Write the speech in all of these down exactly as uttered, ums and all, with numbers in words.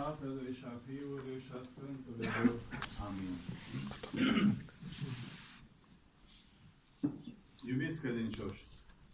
Tatălui și a Fiului și a Sfântului Duh. Amin. Iubiți credincioși,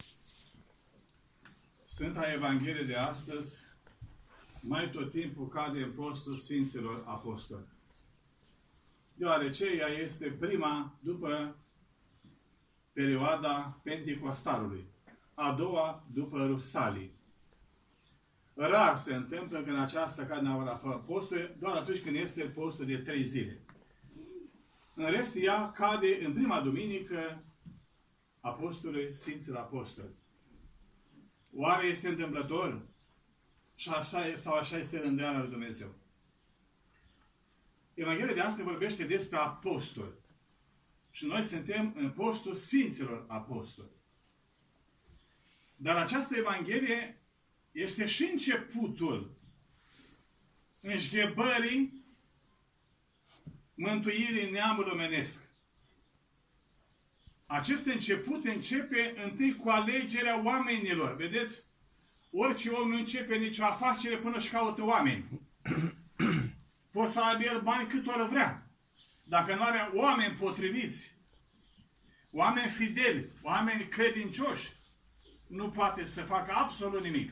Sfânta Evanghelie de astăzi mai tot timpul cade în postul Sfinților Apostoli. Deoarece ea este prima după perioada Penticostalului, a doua după Rusalii. Rar se întâmplă că în această cade la postul, doar atunci când este postul de trei zile. În rest, ea cade în prima duminică a postului Sfinților Apostoli. Oare este întâmplător? Și așa este, sau așa este rânduiala lui Dumnezeu? Evanghelia de astăzi vorbește despre apostoli. Și noi suntem în postul Sfinților Apostoli. Dar această Evanghelie este și începutul înșghebării mântuirii neamului omenesc. Acest început începe întâi cu alegerea oamenilor. Vedeți? Orice om nu începe nicio afacere până și caută oameni. Poți să aibă el bani cât ori vrea. Dacă nu are oameni potriviți, oameni fideli, oameni credincioși, nu poate să facă absolut nimic.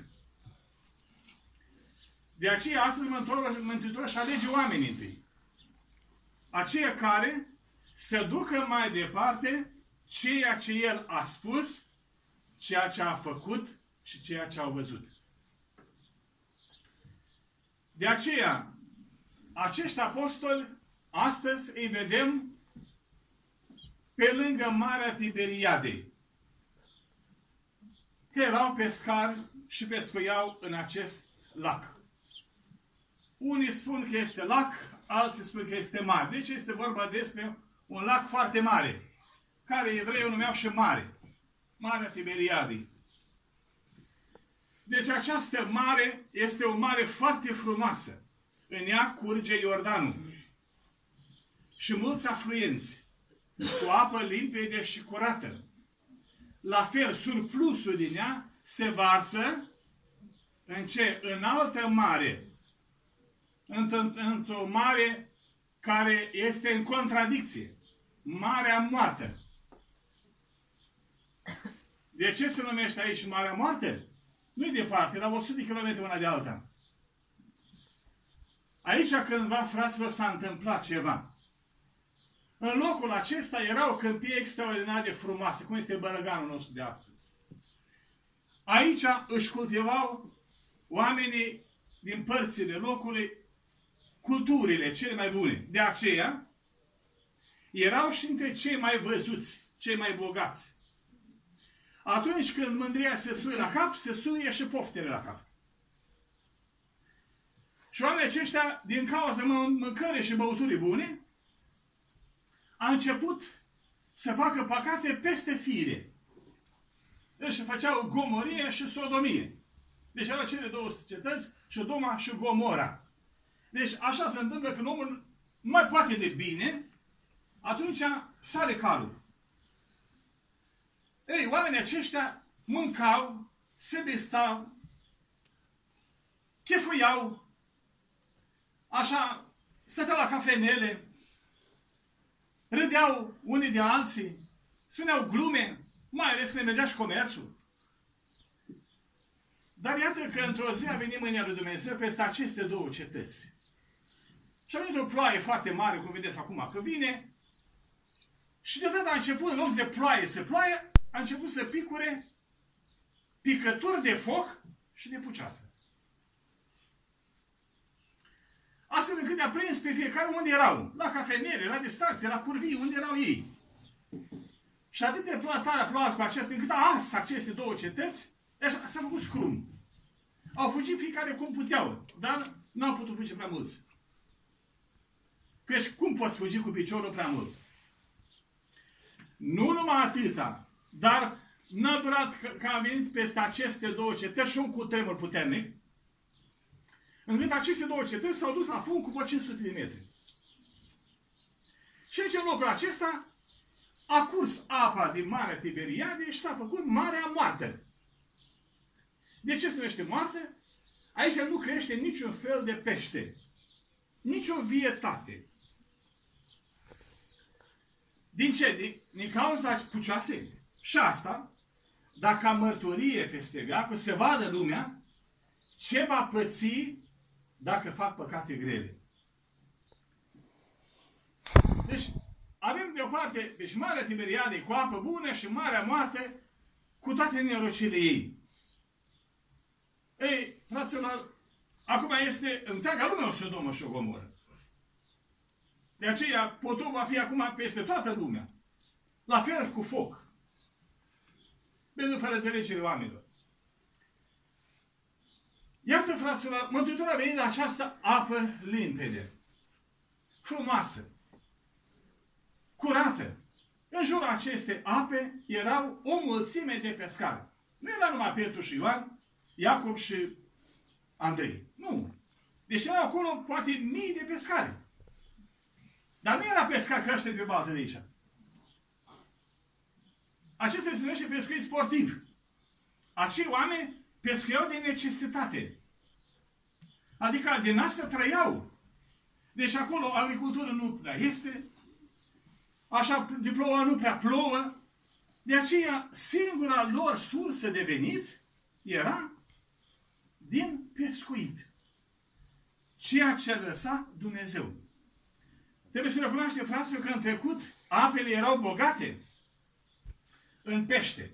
De aceea, astăzi Mântuitorul își alege oamenii întâi. Aceia care să ducă mai departe ceea ce El a spus, ceea ce a făcut și ceea ce au văzut. De aceea, acești apostoli, astăzi îi vedem pe lângă Marea Tiberiadei. Că erau pescari și pescuiau în acest lac. Unii spun că este lac, alții spun că este mare. Deci este vorba despre un lac foarte mare, care evreii o numeau și mare. Marea Tiberiadei. Deci această mare este o mare foarte frumoasă. În ea curge Iordanul. Și mulți afluenți, cu apă limpede și curată. La fel, surplusul din ea se varsă în ce? În altă mare. Într-o mare care este în contradicție. Marea Moartă. De ce se numește aici Marea Moartă? Nu-i departe, la o sută de kilometri una de alta. Aici cândva, fraților, s-a întâmplat ceva. În locul acesta era o câmpie extraordinar de frumoasă, cum este Bărăganul nostru de astăzi. Aici își cultivau oamenii din părțile locului culturile cele mai bune. De aceea, erau și între cei mai văzuți, cei mai bogați. Atunci când mândria se suie la cap, se suie și poftele la cap. Și oamenii aceștia, din cauza mâncării și băuturii bune, a început să facă păcate peste fire. Deci făceau gomorie și sodomie. Deci erau cele două cetăți, Sodoma și Gomora. Deci așa se întâmplă când omul nu mai poate de bine, atunci sare calul. Ei, oamenii aceștia mâncau, se vestau, chefuiau, așa, stăteau la cafenele, râdeau unii de alții, spuneau glume, mai ales când mergea și comerțul. Dar iată că într-o zi a venit mânia lui Dumnezeu peste aceste două cetăți. Și a venit o ploaie foarte mare, cum vedeți acum că vine, și deodată a început, în loc de ploaie să ploaie, a început să picure picături de foc și de puceasă. Astfel încât a prins pe fiecare unde erau. La cafenele, la distanțe, la curvii, unde erau ei. Și atât de tare a plouat cu acestea, încât a ars aceste două cetăți, s-a făcut scrum. Au fugit fiecare cum puteau, dar nu au putut fugi prea mulți. Căci cum poți fugi cu piciorul prea mult? Nu numai atâta, dar n-a durat că, că a venit peste aceste două cetăți și un cutremur puternic, încât aceste două cetăți s-au dus la fund cu cinci sute de metri. Și aici, în locul acesta, a curs apa din Marea Tiberiade și s-a făcut Marea Moartă. De ce se numește moartă? Aici nu crește niciun fel de pește. nicio vietate. Din ce? Din, din cauza pucioasei. Și asta, dacă mărturie peste veacul, se vadă lumea ce va păți dacă fac păcate grele. Deci, avem de o parte, deci Marea Tiberiade cu apă bună și Marea Moarte cu toate nenorocirile ei. Ei, fraților, acum este întreaga lume o Sodomă și o Gomoră. De aceea, potopul va fi acum peste toată lumea. La fel cu foc. Pentru fără înțelegere oamenilor. Iată, fraților, Mântuitorul a venit la această apă limpede, frumoasă, curată. În jurul acestei ape erau o mulțime de pescari. Nu era numai Petru și Ioan, Iacob și Andrei. Nu. Deci erau acolo poate mii de pescari. Dar nu era pescar că ăștia de pe baltă de aici. Acesta se numește pescuit sportiv. Acei oameni pescuiau de necesitate. Adică din asta trăiau. Deci acolo agricultură nu prea este. Așa de plouă nu prea plouă. De aceea singura lor sursă de venit era din pescuit. Ceea ce a lăsat Dumnezeu. Trebuie să recunoaște, fraților, că în trecut apele erau bogate în pește.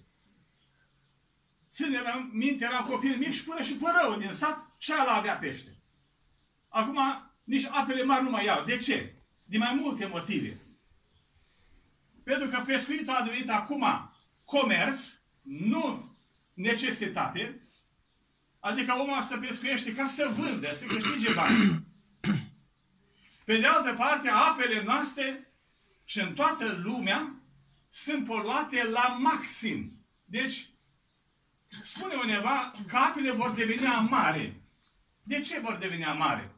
Ține minte, erau copii mici și până și părăul din sat și ala avea pește. Acum nici apele mari nu mai iau. De ce? Din mai multe motive. Pentru că pescuitul a devenit acum comerț, nu necesitate. Adică omul asta pescuiește ca să vândă, să câștige bani. Pe de altă parte, apele noastre și în toată lumea sunt poluate la maxim. Deci, spune undeva că apele vor deveni amare. De ce vor deveni amare?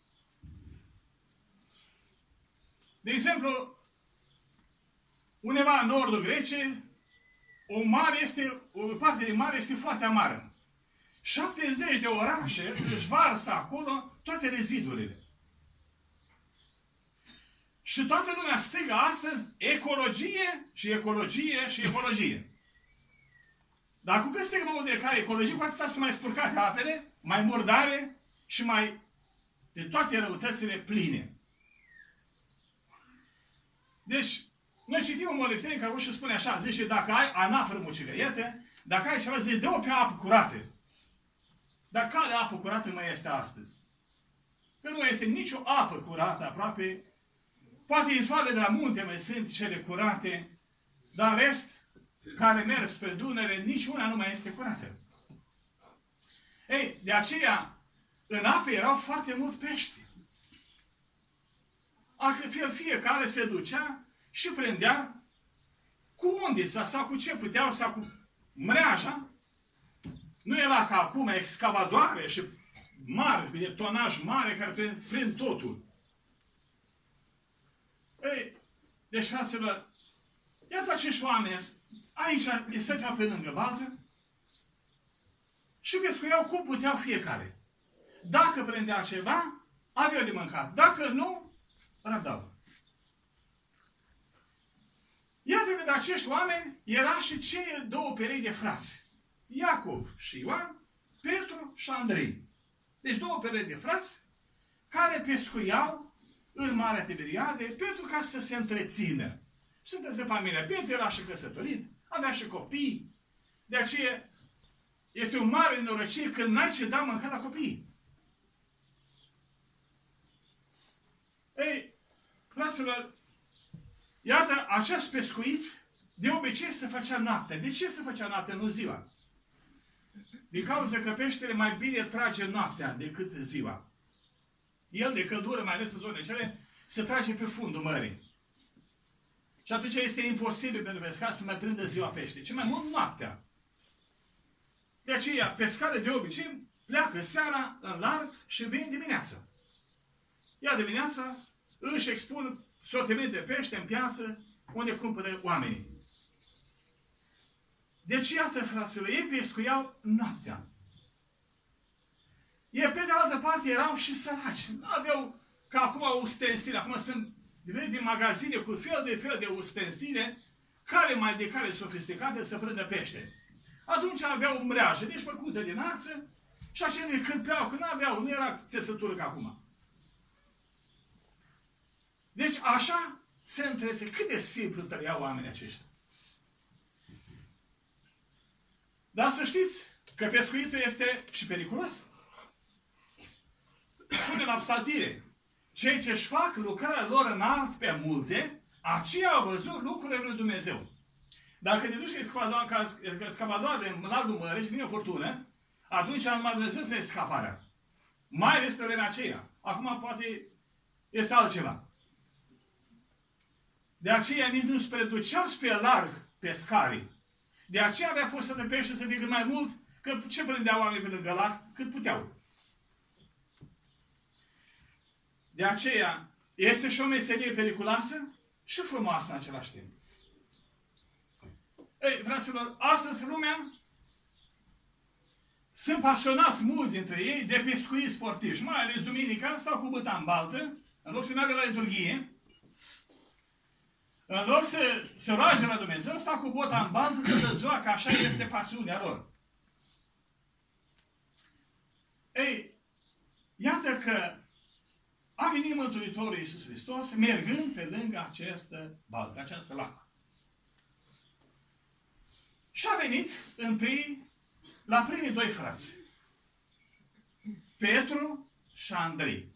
De exemplu, undeva în nordul Greciei, o mare este, o parte din mare este foarte amară. șaptezeci de orașe își varsă acolo toate rezidurile. Și toată lumea strigă astăzi ecologie și ecologie și ecologie. Dar cu cât strigă mă de care ecologie, cu atâta sunt mai spurcate apele, mai murdare și mai de toate răutățile pline. Deci, noi citim în Moleftenie că și spune așa, zice, dacă ai anafră mucigăiete, dacă ai ceva, zice, dă-o pe apă curată. Dar care apă curată mai este astăzi? Că nu este nicio apă curată aproape. Poate izvoarele de la munte mai sunt cele curate, dar în rest, care merg spre Dunăre, niciuna nu mai este curată. Ei, de aceea, în apă erau foarte mult pești. Fie, fiecare se ducea și prindea cu undița sau cu ce puteau, sau cu mreaja. Nu era ca acum excavadoare și mari, de tonaj mare, care prind, prind totul. Ei, deci, fraților, iată acești oameni, aici stăteau pe lângă baltă și pescuiau cum puteau fiecare. Dacă prindea ceva, aveau de mâncat. Dacă nu, rădau. Iată că de acești oameni era și cei două perechi de frați. Iacov și Ioan, Petru și Andrei. Deci două perechi de frați care pescuiau în Marea Tiberiade pentru ca să se întrețină. Sunteți de familie. Petru era și căsătorit, avea și copii. De aceea este o mare nenorocire când n-ai ce da mâncat la copii. Ei, fraților, iată, acest pescuit de obicei se făcea noaptea. De ce se făcea noaptea, nu ziua? Din cauza că peștele mai bine trage noaptea decât ziua. El de căldură, mai ales în zonele cele, se trage pe fundul mării. Și atunci este imposibil pentru pescar să mai prindă ziua pește, ci mai mult noaptea. De aceea, pescare de obicei pleacă seara în larg și vin dimineața. Ia dimineața, își expun sortiment de pește în piață, unde cumpără oamenii. Deci, iată, fraților, ei pescuiau noaptea. Ei, pe de altă parte, erau și săraci. Nu aveau că acum ustensile, acum sunt de magazine cu fel de fel de ustensile, care mai de care sofisticate să prindă pește. Atunci aveau mreajă, deci făcută din ață, și acelea cârpeau, că nu aveau, nu era țesătură ca acum. Deci așa se întrețe. Cât de simplu trăiau oamenii aceștia. Dar să știți că pescuitul este și periculos. Spune la Psaltire, cei ce își fac lucrarea lor înalt pe multe, aceia au văzut lucrurile lui Dumnezeu. Dacă te duci ca scapatoare în largul mării și vine o furtună, atunci numai Dumnezeu îți vezi scaparea. Mai ales pe vremea aceea. Acum poate este altceva. De aceea nici nu se preduceau pe larg pescarii. De aceea avea pus să de pește să fie cât mai mult, că ce prindeau oamenii pe lângă lac, cât puteau. De aceea este și o meserie periculoasă și frumoasă în același timp. Ei, fraților, astăzi lumea sunt pasionați mulți dintre ei de pescuit sportiv. Și mai ales duminica stau cu băta în baltă, în loc să meargă la liturghie, în loc să se roage la Dumnezeu, stau cu bota în baltă toată ziua, că așa este pasiunea lor. Ei, iată că a venit Mântuitorul Iisus Hristos mergând pe lângă această baltă, această lac. Și a venit întâi la primii doi frați, Petru și Andrei.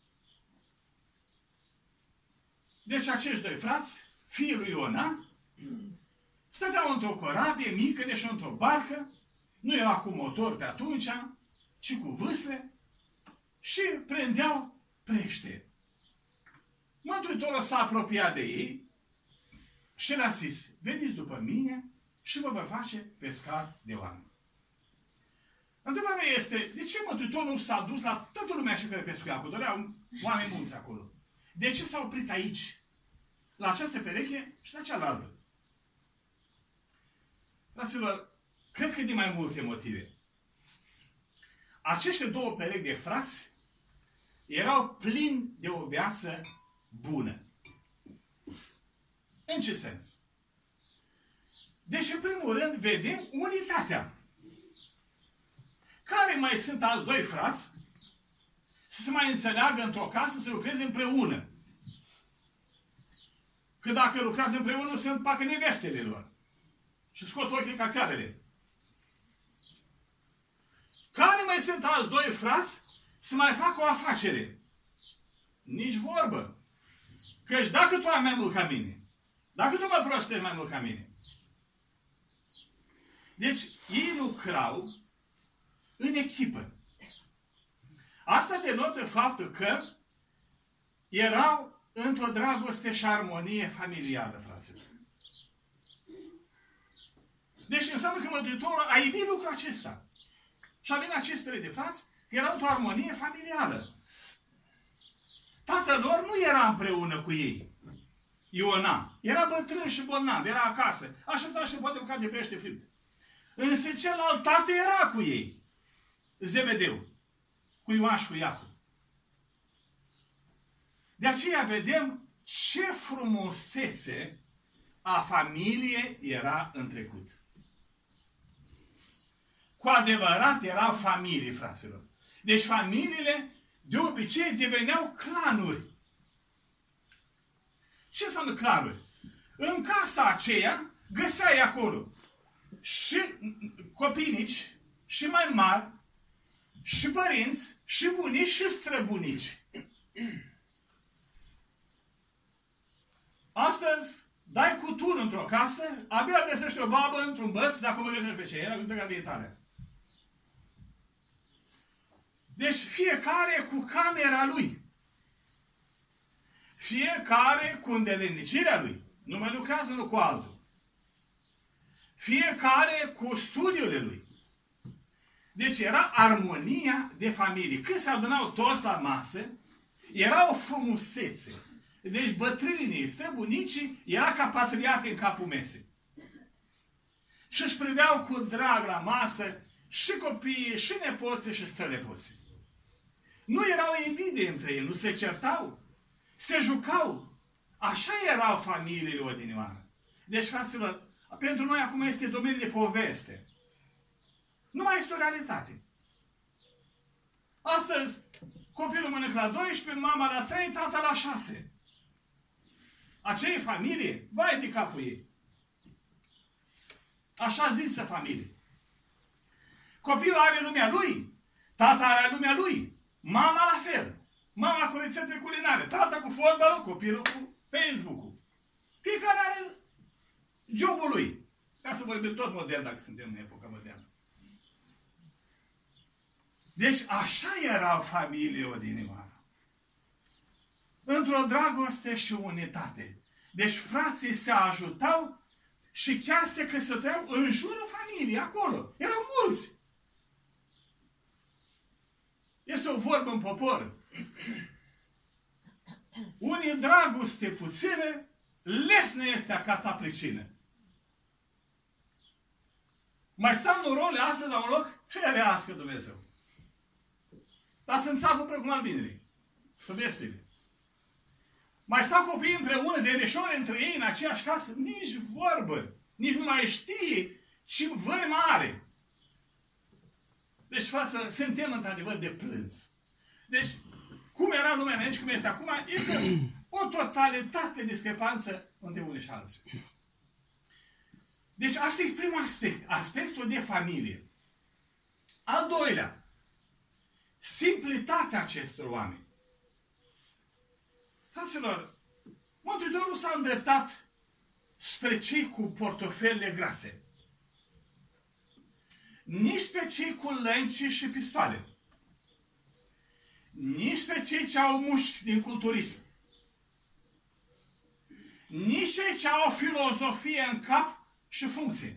Deci acești doi frați, fiii lui Iona, stăteau într-o corabie mică, deci într-o barcă, nu era cu motor pe atunci, ci cu vâsle, și prindeau pește. Mântuitorul s-a apropiat de ei și le-a zis, veniți după mine și vă voi face pescar de oameni. Întrebarea este, de ce Mântuitorul nu s-a dus la toată lumea și care pescuia acolo? Doreau oameni mulți acolo. De ce s-a oprit aici? La această pereche și la cealaltă. Fraților, cred că din mai multe motive. Acești două perechi de frați erau plini de o viață bună. În ce sens? Deci, în primul rând, vedem unitatea. Care mai sunt alți doi frați să se mai înțeleagă într-o casă, să lucreze împreună? Că dacă lucrează împreună, se împacă nevestele lor. Și scot ochii ca chiarele. Care mai sunt alți doi frați să mai facă o afacere? Nici vorbă. Căci dacă tu ai mai mult ca mine, dacă tu mă prostești mai mult ca mine. Deci, ei lucrau în echipă. Asta denotă faptul că erau într-o dragoste și armonie familială, fraților. Deci înseamnă că Mântuitorul a iubit lucrul acesta. Și a venit acest perechi de frați, că erau într-o armonie familială. Tatăl lor nu era împreună cu ei. Iona. Era bătrân și bolnav, era acasă. Aștepta și poate bucat de pește fript. Însă celălalt tată era cu ei. Zebedeu. Cu Ioan și cu Iacov. De aceea vedem ce frumusețe a familiei era în trecut. Cu adevărat erau familii, fraților. Deci familiile de obicei deveneau clanuri. Ce înseamnă clanuri? În casa aceea găseai acolo și copii mici, și mai mari, și părinți, și bunici, și străbunici. Astăzi, dai cu tur într-o casă, abia găsești o babă într-un băț, dacă mă găsești pe cei, era cu vietare. Deci fiecare cu camera lui. Fiecare cu îndelenicirea lui. Nu mai lucrează unul cu altul. Fiecare cu studiile lui. Deci era armonia de familie. Când se adunau toți la masă, era o frumusețe. Deci bătrânii, străbunicii, era ca patriarhi în capul mesei. Și își priveau cu drag la masă și copiii, și nepoții, și strănepoții. Nu erau invidii între ei, nu se certau. se jucau. Așa erau familiile odinioară. Deci, fraților, pentru noi acum este domeniu de poveste. Nu mai este o realitate. Astăzi, copilul mănâncă la doisprezece, mama la trei, tata la șase. Acei familie, vai de capul ei. Așa zisă familie. Copilul are lumea lui, tata are lumea lui, mama la fel. Mama cu rețete culinare, tata cu fotbalul, copilul cu Facebook-ul. Fiecare are jobul lui. Ca să vorbim tot modern dacă suntem în epoca modernă. Deci așa erau familiile odinioară. Într-o dragoste și unitate. Deci frații se ajutau și chiar se căsătoreau în jurul familiei, acolo. Erau mulți. Este o vorbă în popor. Unii dragoste puține, lesne este a cata pricină. Mai stau norole astăzi la un loc? Ferească Dumnezeu. Dar să înțapă precum albinele. Să vestile. Mai stau copiii împreună, de reșore între ei în aceeași casă? Nici vorbă. Nici nu mai știe ce vârmă are. Deci, frate, suntem într-adevăr de plâns. Deci, cum era lumea înainte și cum este acum, este o totalitate de discrepanță între unii și alții. Deci, asta e primul aspect. Aspectul de familie. Al doilea, simplitatea acestor oameni. Fraților, Mântuitorul s-a îndreptat spre cei cu portofele grase. Nici spre cei cu lănci și pistoale. Nici spre cei ce au mușchi din culturism. Nici cei ce au o filozofie în cap și funcție.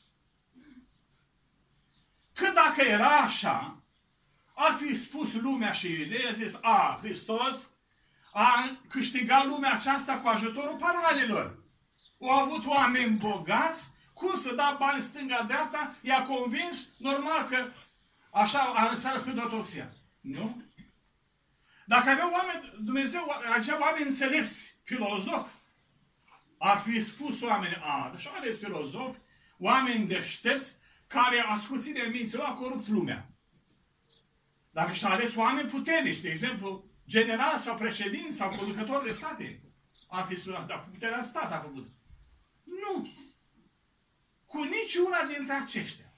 Că dacă era așa, ar fi spus lumea și ideea, a zis, a, Hristos a câștigat lumea aceasta cu ajutorul paralelor. Au avut oameni bogați, cum să da bani stânga-dreapta, i-a convins, normal că așa a înseară spre ortodoxia. Nu? Dacă avea oameni, Dumnezeu, acea oameni înțelepți, filozofi, ar fi spus oamenii, a, așa ales filozofi, oameni deștepți, care ascuțire minților a corupt lumea. Dacă și-a ales oameni puternici, de exemplu, general sau președinți sau conducători de state, ar fi spus, dar puterea în stat a făcut. Nu. Cu niciuna dintre aceștia.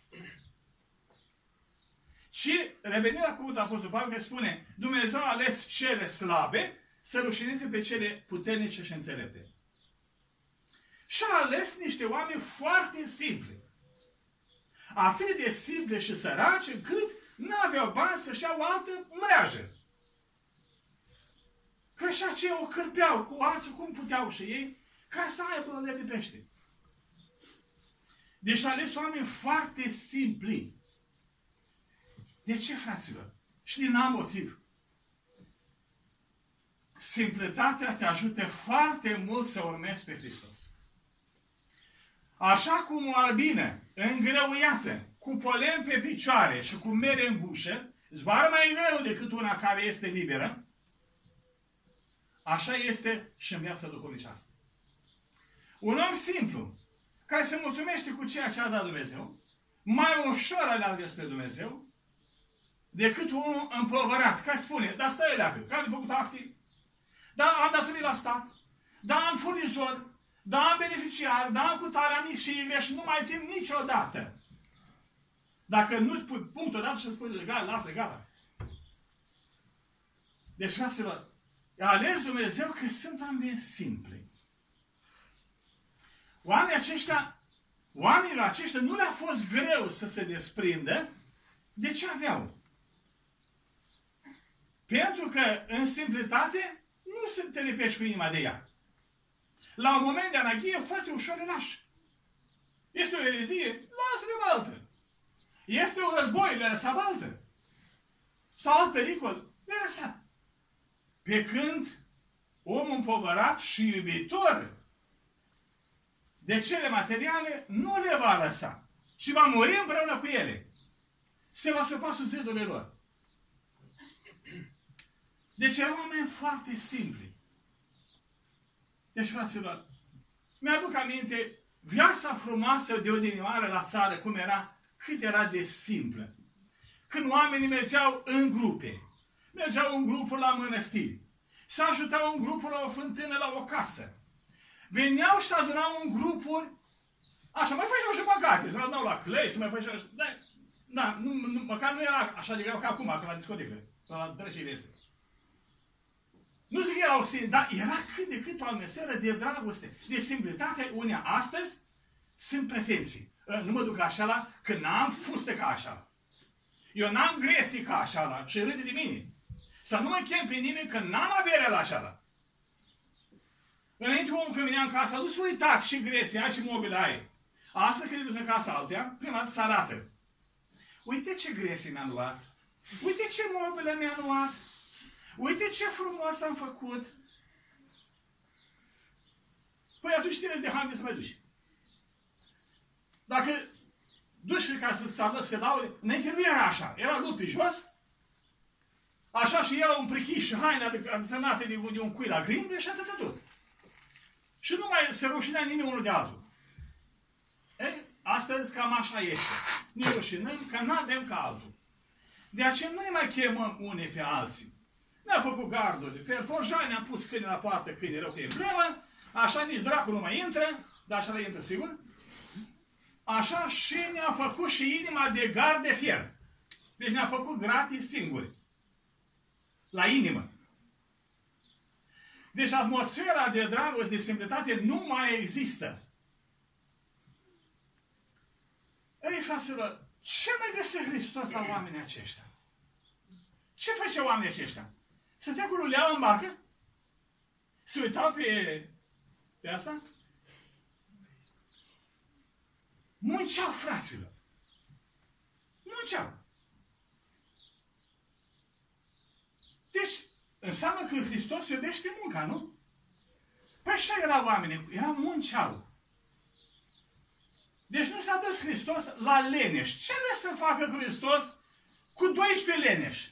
Și revenind la cuvântul Apostolului Pavel, care spune, Dumnezeu a ales cele slabe să rușineze pe cele puternice și înțelepte. Și a ales niște oameni foarte simpli. Atât de simple și săraci, încât nu aveau bani să-și iau o altă mreajă. Că și aceia o cârpeau cu alții, cum puteau și ei, ca să aibă le de pește. Deci a ales oameni foarte simpli. De ce, fraților? Și din alt motiv. Simplitatea te ajută foarte mult să urmezi pe Hristos. Așa cum o albină îngreuiată, cu polen pe picioare și cu mere în gușă, zboară mai greu decât una care este liberă, așa este și în viața duhovnicească. Un om simplu, care se mulțumește cu ceea ce a dat Dumnezeu, mai ușor aleargă spre Dumnezeu, decât unul împovărat, care spune, dar stai leacă, că am făcut acte, dar am datorii la stat, dar am furnizor, dar am beneficiar, dar am cutare, am X și Y și nu mai timp niciodată. Dacă nu pui punctul dat și spui, legal, lasă, gata. Deci, fraților, a ales Dumnezeu că sunt oameni simpli. Oamenii aceștia, oamenilor aceștia nu le-a fost greu să se desprindă de ce aveau. Pentru că, în simplitate, nu se te lipești cu inima de ea. La un moment de anarhie, foarte ușor le lași. Este o erezie, lasă-le baltă. Este un război, le lăsa baltă. Sau alt pericol, le lăsa. Pe când omul împovărat și iubitor de cele materiale nu le va lăsa. Și va muri împreună cu ele. Se va surpa sub zidurile lor. Deci erau oameni foarte simpli. Deci, fraților, mi-aduc aminte viața frumoasă de odinioară la țară, cum era, cât era de simplă. Când oamenii mergeau în grupe, mergeau în grupul la mănăstiri, se ajutau în grupul la o fântână, la o casă. Veneau și se adunau în grupuri, așa, mai făceau și păcate, se adunau la clăi, se mai făceau și... Da, da nu, nu, măcar nu era așa de greu ca acum, când la discotecă, sau la drășile este. Nu zic că erau singuri, dar era cât de cât o atmosferă de dragoste, de simplitate. Unii astăzi sunt pretenții. Nu mă duc așa la, că n-am fustă ca așa. Eu n-am gresie ca așa la și râde de mine. Să nu mă chem pe nimeni că n-am avere la așa la. Înainte omul când venea în casa, nu se uita și gresia și mobile ai. Asta când e dus în casa altuia, prima dată se arată. Uite ce gresie mi-am luat. Uite ce mobile mi-am luat. Uite ce frumos am făcut. Păi atunci tine de haine să mai duci. Dacă duci ca să se să laude, înainte nu era așa. Era lut pe jos, așa și era un prichiș și haine adățănate de, de un cui la grindă și atât tot. Și nu mai se rușinea nimeni unul de altul. Ei, astăzi cam așa este. Ne rușinăm că n-avem ca altul. De aceea nu ne mai chemăm unii pe alții. Ne-a făcut gardul de fel, forjai, ne-am pus câine la poartă, câine rău că e problemă, așa nici dracul nu mai intră, dar așa le intră sigur. Așa și ne-a făcut și inima de gard de fier. Deci ne-a făcut gratis singuri. La inimă. Deci atmosfera de dragoste, de simplitate nu mai există. Ei, fraților, ce mai găsește Hristos la oamenii aceștia? Ce făceau oamenii aceștia? Stătea cu luleaua în barcă? Se uitau pe, pe asta? Munceau, fraților. Munceau. Deci, înseamnă că Hristos iubește munca, nu? Păi așa erau oamenii. Erau munceau. Deci nu s-a dus Hristos la leneș. Ce vrea să facă Hristos cu doisprezece leneși?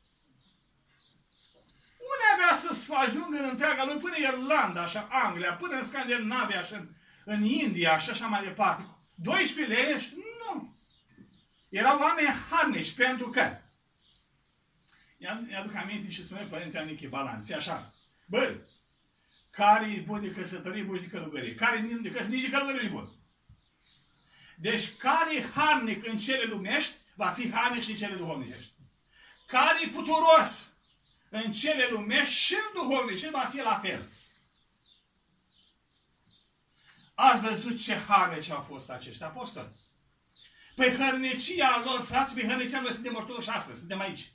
Unde avea să ajungă în întreaga lui până Irlanda, așa, Anglia, până în Scandinavia, așa, în, în India, și așa mai departe. doisprezece leneși? Nu. Erau oameni harnici, pentru că mi-aduc aminte și spune Părintele Anichie Balanț, așa, băi, care e bun de căsătorie, bun de călugărie, care nu de căsătorie, nici de călugărie nu e bun. Deci care e harnic în cele lumești, va fi harnic și în cele duhovnicești. Care e puturos în cele lumești și în duhovnicești, va fi la fel. Ați văzut ce harnici au fost acești apostoli? Păi hărnicia lor, frați, pe hărnicia noi suntem ortodoși astăzi, suntem aici.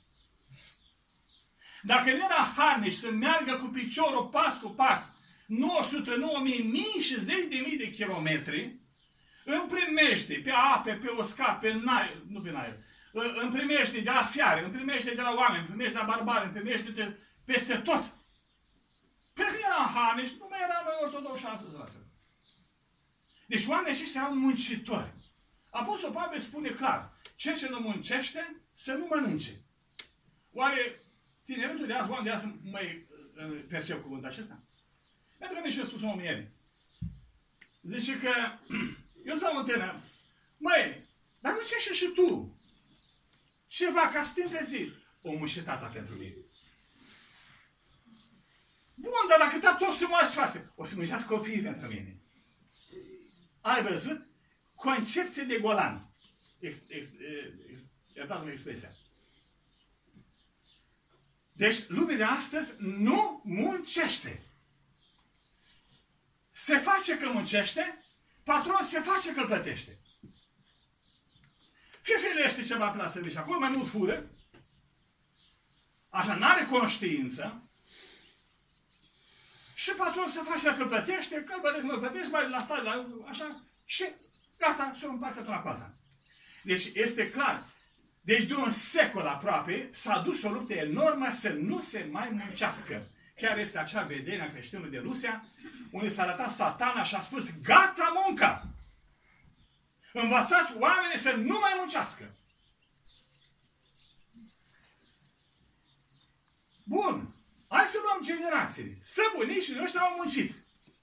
Dacă nu era harnici să meargă cu piciorul pas cu pas nouă sute, nouă mii, mii și zeci de mii de kilometri, îmi primește pe ape, pe uscat, pe nair, nu pe nair, îmi primește de la fiare, îmi primește de la oameni, îmi primește de la barbari, îmi primește de peste tot. Pentru că eram harnici, nu mai eram noi ortodoși astăzi, fraților. Deci oamenii aceștia erau muncitori. Apostolul Pavel spune clar, cel ce nu muncește, să nu mănânce. Oare tineretul de azi, oameni de azi, mai percep cuvântul acesta? Pentru că mi-a și spus un om ieri. Zice că, eu stau în tânăr, măi, dar nu ce și tu? Ceva ca să te întrezi. Omul și tata pentru mine. Bun, dar dacă tata tot se moaște față, o să muncească copiii pentru mine. Ai văzut? Concepție de golan. Iertați-mă expresia. Deci, lumea de astăzi nu muncește. Se face că muncește, patron se face că plătește. Fie firește ceva pe la serviciu, acolo mai mult fură, așa, n-are conștiință, și patron se face că plătește, că bă, nu plătește, mai la stat, la, așa, și gata, se împarcă tot la coata. Deci este clar. Deci de un secol aproape s-a dus o luptă enormă să nu se mai muncească. Chiar este acea vedere a creștinului de Rusia, unde s-a arătat Satana și a spus, gata munca! Învățați oamenii să nu mai muncească. Bun. Hai să luăm generațiile. Străbunicii ăștia au muncit.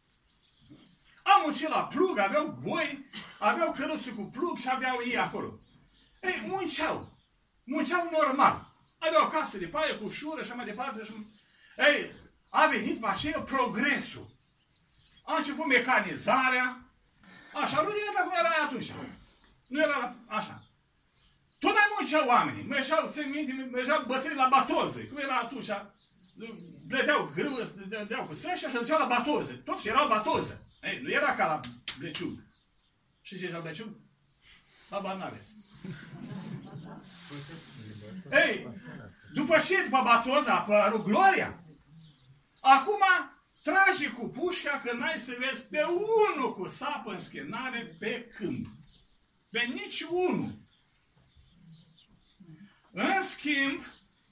Au muncit la plug, aveau boi, aveau căruțe cu plug și aveau ei acolo. Ei, munceau. Munceau normal. Aveau casă de paie cu ușură și mai departe. Și... Ei, a venit după aceea progresul. A început mecanizarea. Așa, rudimentar cum era atunci. Nu era așa. Tot mai munceau oamenii. Mergeau, țin minte, mergeau bătrâni la batoză. Cum era atunci? Blădeau grâu, dădeau cu săși și așa duceau la batoză. Totuși erau batoză. Ei, nu era ca la bleciug. Știți ce e la bleciug? Habar n-aveți. Ei, după ce după batoză a apărut gloria, acum trage cu pușca că n-ai să vezi pe unul cu sapă în schenare pe câmp. Pe nici unul. În schimb,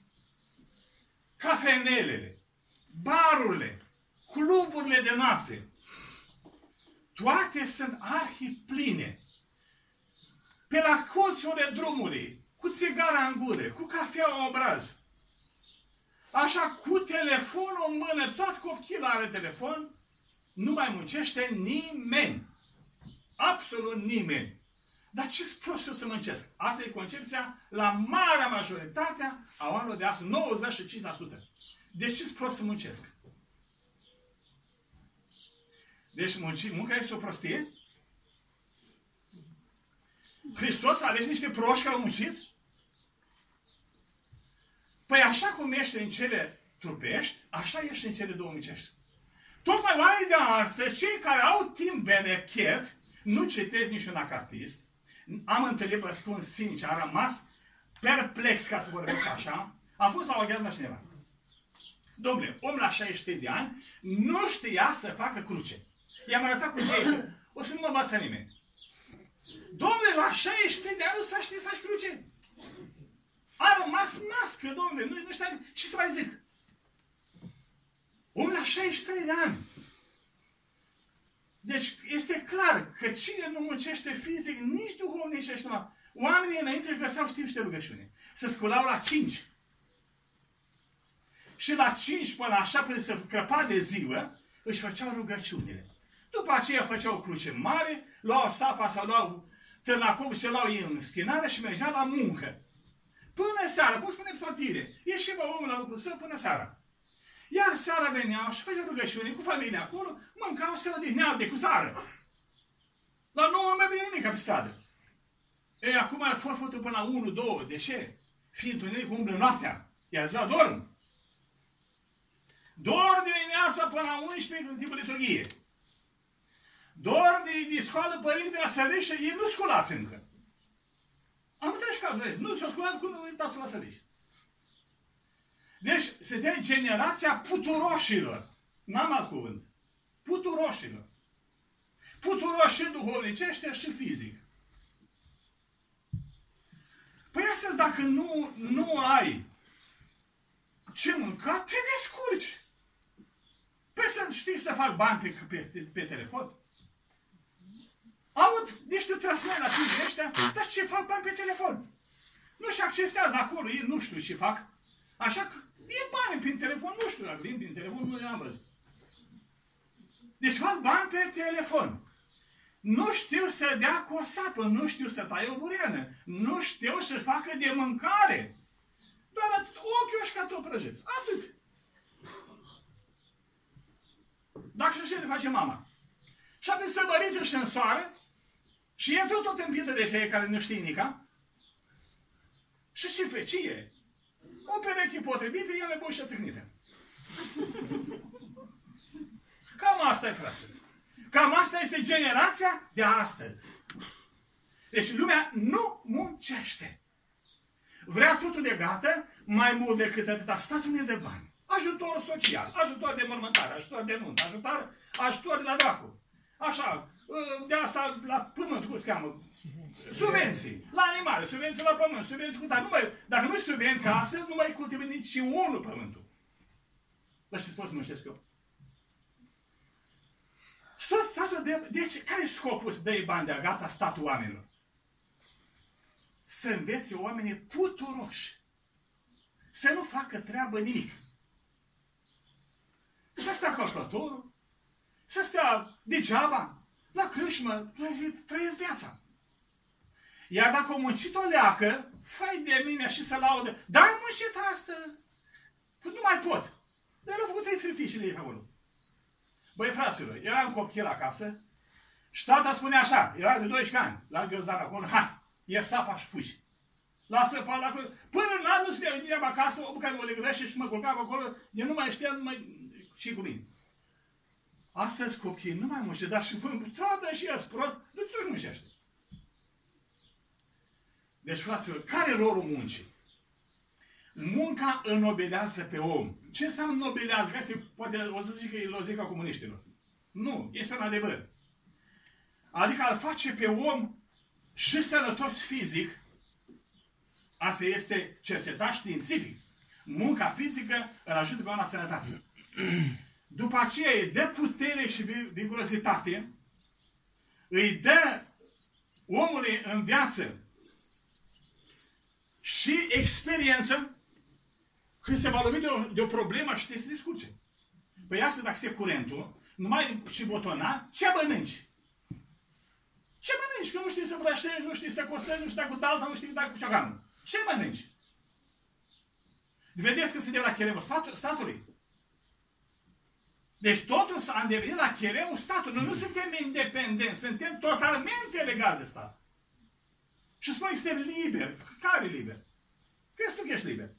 cafenelele, barurile, cluburile de noapte, toate sunt arhipline. Pe la colțurile drumului, cu țigara în gură, cu cafea în obraz. Așa, cu telefonul în mână, tot copilul are telefon, nu mai muncește nimeni. Absolut nimeni. Dar ce-s prost eu să muncesc? Asta e concepția la marea majoritatea a oamenilor de astăzi, nouăzeci și cinci la sută. De ce-s prost să muncesc? Deci munci, munca este o prostie? Hristos a ales niște proști care au muncit? Păi așa cum ești în cele trupești, așa ești în cele duhovnicești. Tocmai oamenii de astăzi, cei care au timp berechet, nu citesc niciun acartist, am întâlnit, vă spun sincer, am rămas perplex, ca să vorbesc așa, am fost la o ghează la cineva. Dom'le, om la șaizeci și trei de ani nu știa să facă cruce. I-am arătat cu degetul. O să nu mă învață nimeni. Dom'le, la șaizeci și trei de ani nu s-a știut să faci cruce. A rămas mască, dom'le, nu, nu știam ce să mai zic. Om la șaizeci și trei de ani. Deci este clar că cine nu muncește fizic, nici duhovnicește numai. Oamenii înainte găseau timp și de rugăciune. Se sculau la cinci. Și la cinci până la șapte se crăpa de ziua, își făceau rugăciunile. După aceea făceau o cruce mare, luau sapa sau luau târnacul, se luau ei în schinare și mergeau la muncă. Până seara, cum spune psaltire, ieșea omul la lucrul său până seara. Iar seara veneau și făceau rugăciune cu familia acolo, mâncau, se odihneau de cu sară. La nouă nu mai vine nimic pe stradă. Ei, acum a fost făcut până la unu, doi, de ce? Fii întuneric, umblă noaptea, iar ziua dorm. Dor de dimineața până la unsprezece în timpul liturghie. Dor de, de scoală părintele la săriș și ei nu sculați încă. Am uitat și cazul ăsta. Nu s-au sculat când nu uitați la săriș. Deci, se dă generația puturoșilor. N-am alt cuvânt. Puturoșilor. Puturoși și duhovnicește și fizic. Păi astăzi, dacă nu, nu ai ce mânca, te descurci. Păi să știi să fac bani pe, pe, pe telefon. Aud niște trăsnări la tine ăștia, dar ce fac bani pe telefon? Nu-și accesează acolo, ei nu știu ce fac. Așa că e bani prin telefon, nu știu, dacă vin prin telefon, nu le-am văzut. Deci fac bani pe telefon. Nu știu să dea cu o sapă, nu știu să taie o bureană, nu știu să facă de mâncare. Doar atât, ochiul și ca tot prăjeți. Atât. Dacă și așa le face mama. Și apoi săbăritul și în soară, și e tot tot împită de cei care nu știe nica. Și ce fecie? O pereche potrivită, e nebun și țâcnită. Cam asta e, frate. Cam asta este generația de astăzi. Deci lumea nu muncește. Vrea totul de gata, mai mult decât atâta, statul ne de bani. Ajutor social, ajutor de mormântare, ajutor de nuntă, ajutor, ajutor de la dracu. Așa, de asta la pământ, cum se cheamă? Subvenții, la animale, subvenții la pământ, subvenții cu tare. Nu mai, dacă nu-i subvenția astăzi, nu mai cultivă nici unul pământul. Dar știți, pot să muncesc eu? Tot statul de... Deci, care e scopul să dai bani de gata statul oamenilor? Să învețe oamenii puturoși. Să nu facă treabă nimic. Să stea calculatorul, să stea degeaba, la crâșmă, trăiesc viața. Iar dacă o muncit o leacă, fai de mine și să laude. Dar ai muncit astăzi. Nu mai pot. Dar l-au făcut trei fritișile ei acolo. Băi, fraților, era un copil acasă și tata spunea așa, era de doisprezece ani, la ghiozdan acolo, ha, ia sapa și fugi. Lasă pe acolo. Până în an nu se veneam acasă, o bucată o legărește și mă culcam acolo, eu nu mai știam, nu mai... ce cu mine. Astăzi copiii nu mai muncesc, dar și până toată și eu prost, nu tu își muncește. Deci, fraților, care e rolul muncii? Munca înnobelează pe om. Ce înseamnă înnobelează? Asta poate o să zic că e lozica comuniștilor. Nu, este un adevăr. Adică îl face pe om și sănătos fizic. Asta este cercetat științific. Munca fizică îl ajută pe om la sănătate. După aceea îi dă putere și vigurozitate, îi dă omului în viață și experiență, când se va lovi de o, de o problemă și trebuie să discute. Păi asta dacă se curentul, numai și botona, ce mănânci? Ce mănânci? Că nu știi să brăștești, nu știi să costezi, nu știi cu dalta, nu știi cu ciocanul. Ce mănânci? Vedeți că suntem la cheremul statului. Deci totul s-a îndevenit la cheremul statului. Noi nu suntem independenți, suntem totalmente legați de stat. Și spune că suntem liberi. Care e liber? Crezi tu că ești liber?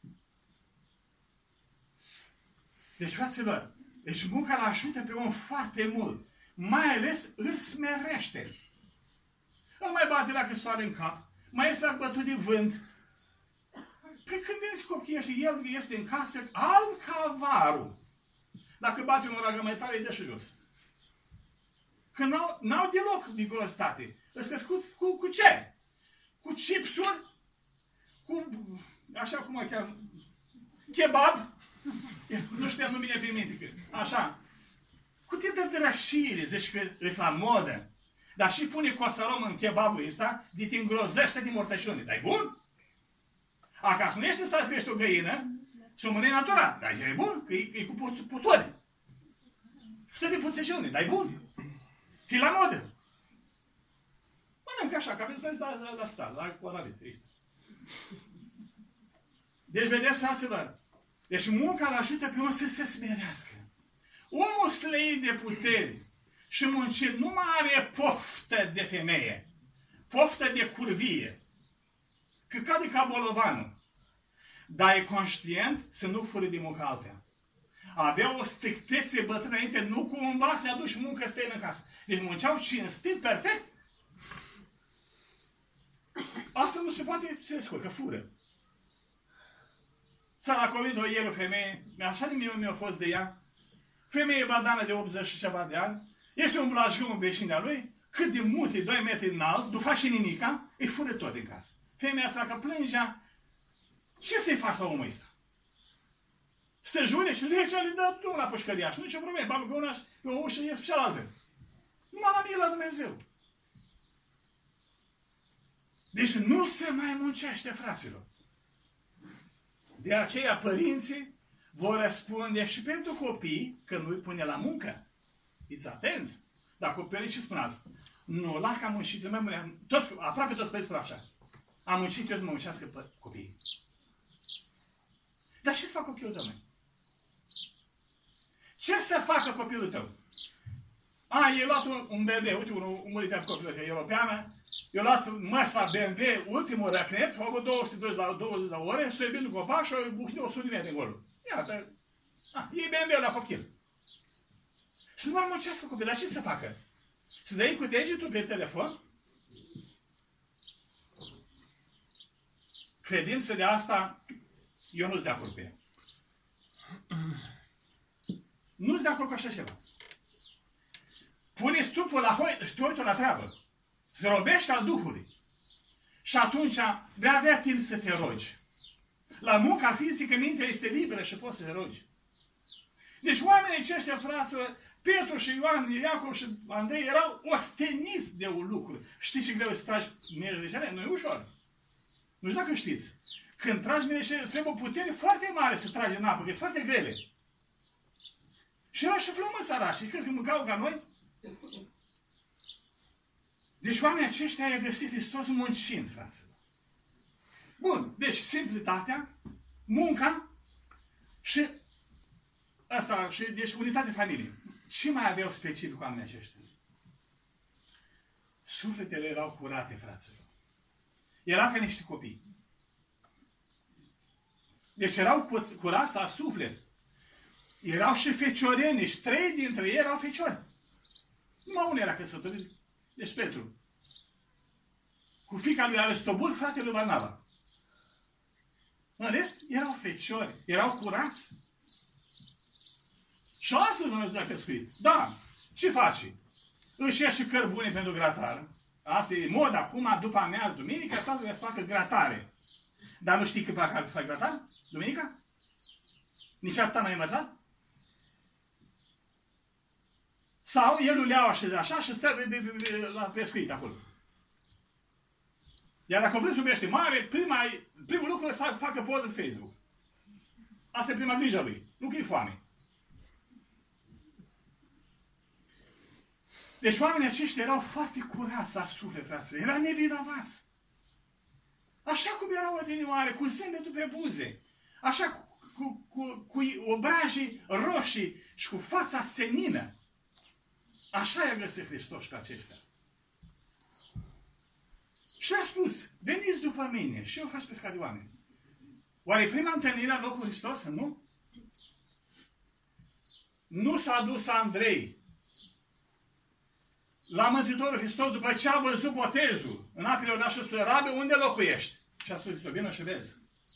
Deci, fraților, deci munca îl ajută pe om foarte mult. Mai ales îl smerește. Îl mai bate dacă soare în cap. Mai este bătut de vânt. Păi când vezi copiii ăștia, el este în casă alb ca varul. Dacă bate un ragă mai tare, îi dă și jos. Că n-au, n-au deloc vigorositate. Îți crescut cu, cu ce? Cu chipsuri? Cu, așa cum mă cheamă, kebab? Nu știam, nu vine pe minte. Așa. Cu te dă drășire, zici că ești la modă. Dar și pune cosarom în kebabul ăsta, de te îngrozește din mortăciune. Dar e bun? Acasă nu ești în stat că ești o găină, să mâne natural. Dar e bun, că e, e cu putore. Pută de puțăciune, dar e bun. Că e la modă. Mănânc așa, că aveți la, la spital, la coronavit. Deci, vedeți, fraților, deci munca îl ajută pe om să se smerească. Omul slăit de puteri și muncit nu mai are poftă de femeie, poftă de curvie, că cade ca bolovanul. Dar e conștient să nu fură de muncă altea. Avea o strictețe bătrână înainte, nu cumva să-i aduci muncă străină în casă. Deci munceau cinstit, perfect. Asta nu se poate să descurcă, fură. S-a convins-o ieri o femeie, așa de mie mi-a fost de ea, femeie badană de optzeci și ceva de ani, este un blajgău în vecinea lui, cât de mult e doi metri înalt, nu face nimica, îi fură tot în casă. Femeia asta că plângea, ce să-i faci la omul ăsta? Stă jure și legea le dă tu la pușcăriaș, nu nicio problemă, bagă pe una și pe o ușă ies pe cealaltă. Numai la mie la Dumnezeu. Deci nu se mai muncește, fraților. De aceea părinții vor răspunde și pentru copii că nu-i pune la muncă. Fiți atenți. Dar copiii și spuneați, nu, la că am muncit, mai mâine, toți, aproape toți părinți spun așa. Am muncit, eu să mă muncească pe copiii. Dar ce să fac copilul tău, măi? Ce să facă copilul tău? A, e luat un, un B M W, uite, un, un militar copilul ăsta europeană, i-a luat măsa B M W, ultimul răcnet, a avut două sute douăzeci la ore, s-a iubit cu copac și a bucit de o sută de metri încolo. Iată, a, e B M W la copil. Și nu mai muncească copil, dar ce să facă? Să dai cu degetul pe telefon? Credință de asta, eu nu sunt de acord cu ea. Nu sunt de acord cu așa ceva. Pune stupul la hoi, știortul la treabă. Se robește al Duhului. Și atunci vei avea timp să te rogi. La munca fizică, mintea este liberă și poți să te rogi. Deci oamenii aceștia, fraților, Petru și Ioan, Iacov și Andrei erau osteniți de un lucru. Știți ce greu să tragi mireșele? Nu e ușor. Nu știu dacă știți. Când tragi mireșele, trebuie o putere foarte mare să tragi în apă, că e foarte grele. Și erau și flămâni sărași. Și crezi că mâncau ca noi? Deci oamenii aceștia i-a găsit Hristos muncind, fraților. Bun, deci simplitatea, munca și asta, și, deci unitate familie. Ce mai aveau specific oamenii aceștia? Sufletele erau curate, fraților. Erau ca niște copii. Deci erau curați la suflet. Erau și fecioreni, și trei dintre ei erau feciori. Numai unul era căsătorit, deci Petru. Cu fiica lui Aristobul, fratele lui Barnaba. În rest, erau feciori, erau curați. Și astăzi Dumnezeu a căscuit. Da, ce face? Își ia și cărbune pentru gratar. Asta e mod acum, după amiază, duminică, toată lumea să facă gratare. Dar nu știi cât placă să faci gratar? Duminica? Nici atâta n-ai învățat? Sau el îl iau așa, așa și stă la pescuit acolo. Iar dacă o prins iubește mare, prima, primul lucru e să facă poză pe Facebook. Asta e prima grijă lui. Nu că e foame. Deci oamenii aceștia erau foarte curați la suflet, fraților. Erau nevinovați. Așa cum erau odinioare, cu zâmbetul pe buze. Așa cu, cu, cu, cu obrajii roșii și cu fața senină. Așa i-a găsit Hristos pe aceștia. Și a spus, veniți după mine și eu fac pescar de oameni. Oare prima întâlnire în locul Hristos? Nu? Nu s-a dus Andrei la Mântuitorul Hristos după ce a văzut botezul în apele orașului Rabe, unde locuiești? Și a spus, vină și vezi.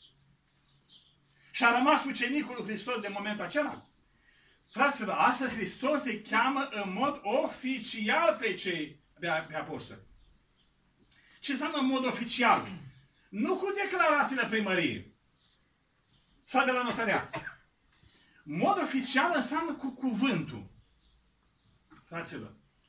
Și a rămas ucenicul lui Hristos de momentul acela. Fraților, astăzi Hristos îi cheamă în mod oficial pe cei pe, pe apostoli. Ce înseamnă în mod oficial? Nu cu declarațiile primăriei sau de la notariat. Mod oficial înseamnă cu cuvântul. Fraților,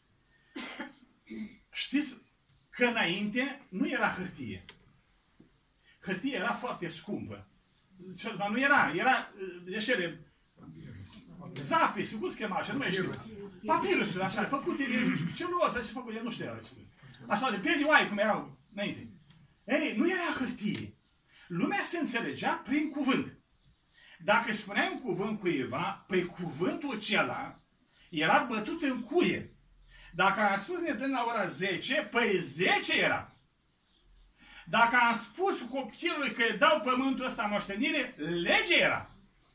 știți că înainte nu era hârtie. Hârtie era foarte scumpă. Dar nu era, era deșere. Zapi, sigur se chema așa, nu mai știu. Papirusul, așa, făcute din celuloză și făcute, nu știu. Așa, de pedioai, cum erau înainte. Ei, nu era hârtie. Lumea se înțelegea prin cuvânt. Dacă spuneai un cuvânt cuiva, păi cuvântul acela era bătut în cuie. Dacă am spus ne dăm la ora zece, păi zece era. Dacă am spus copilului că îi dau pământul ăsta în moștenire, lege era.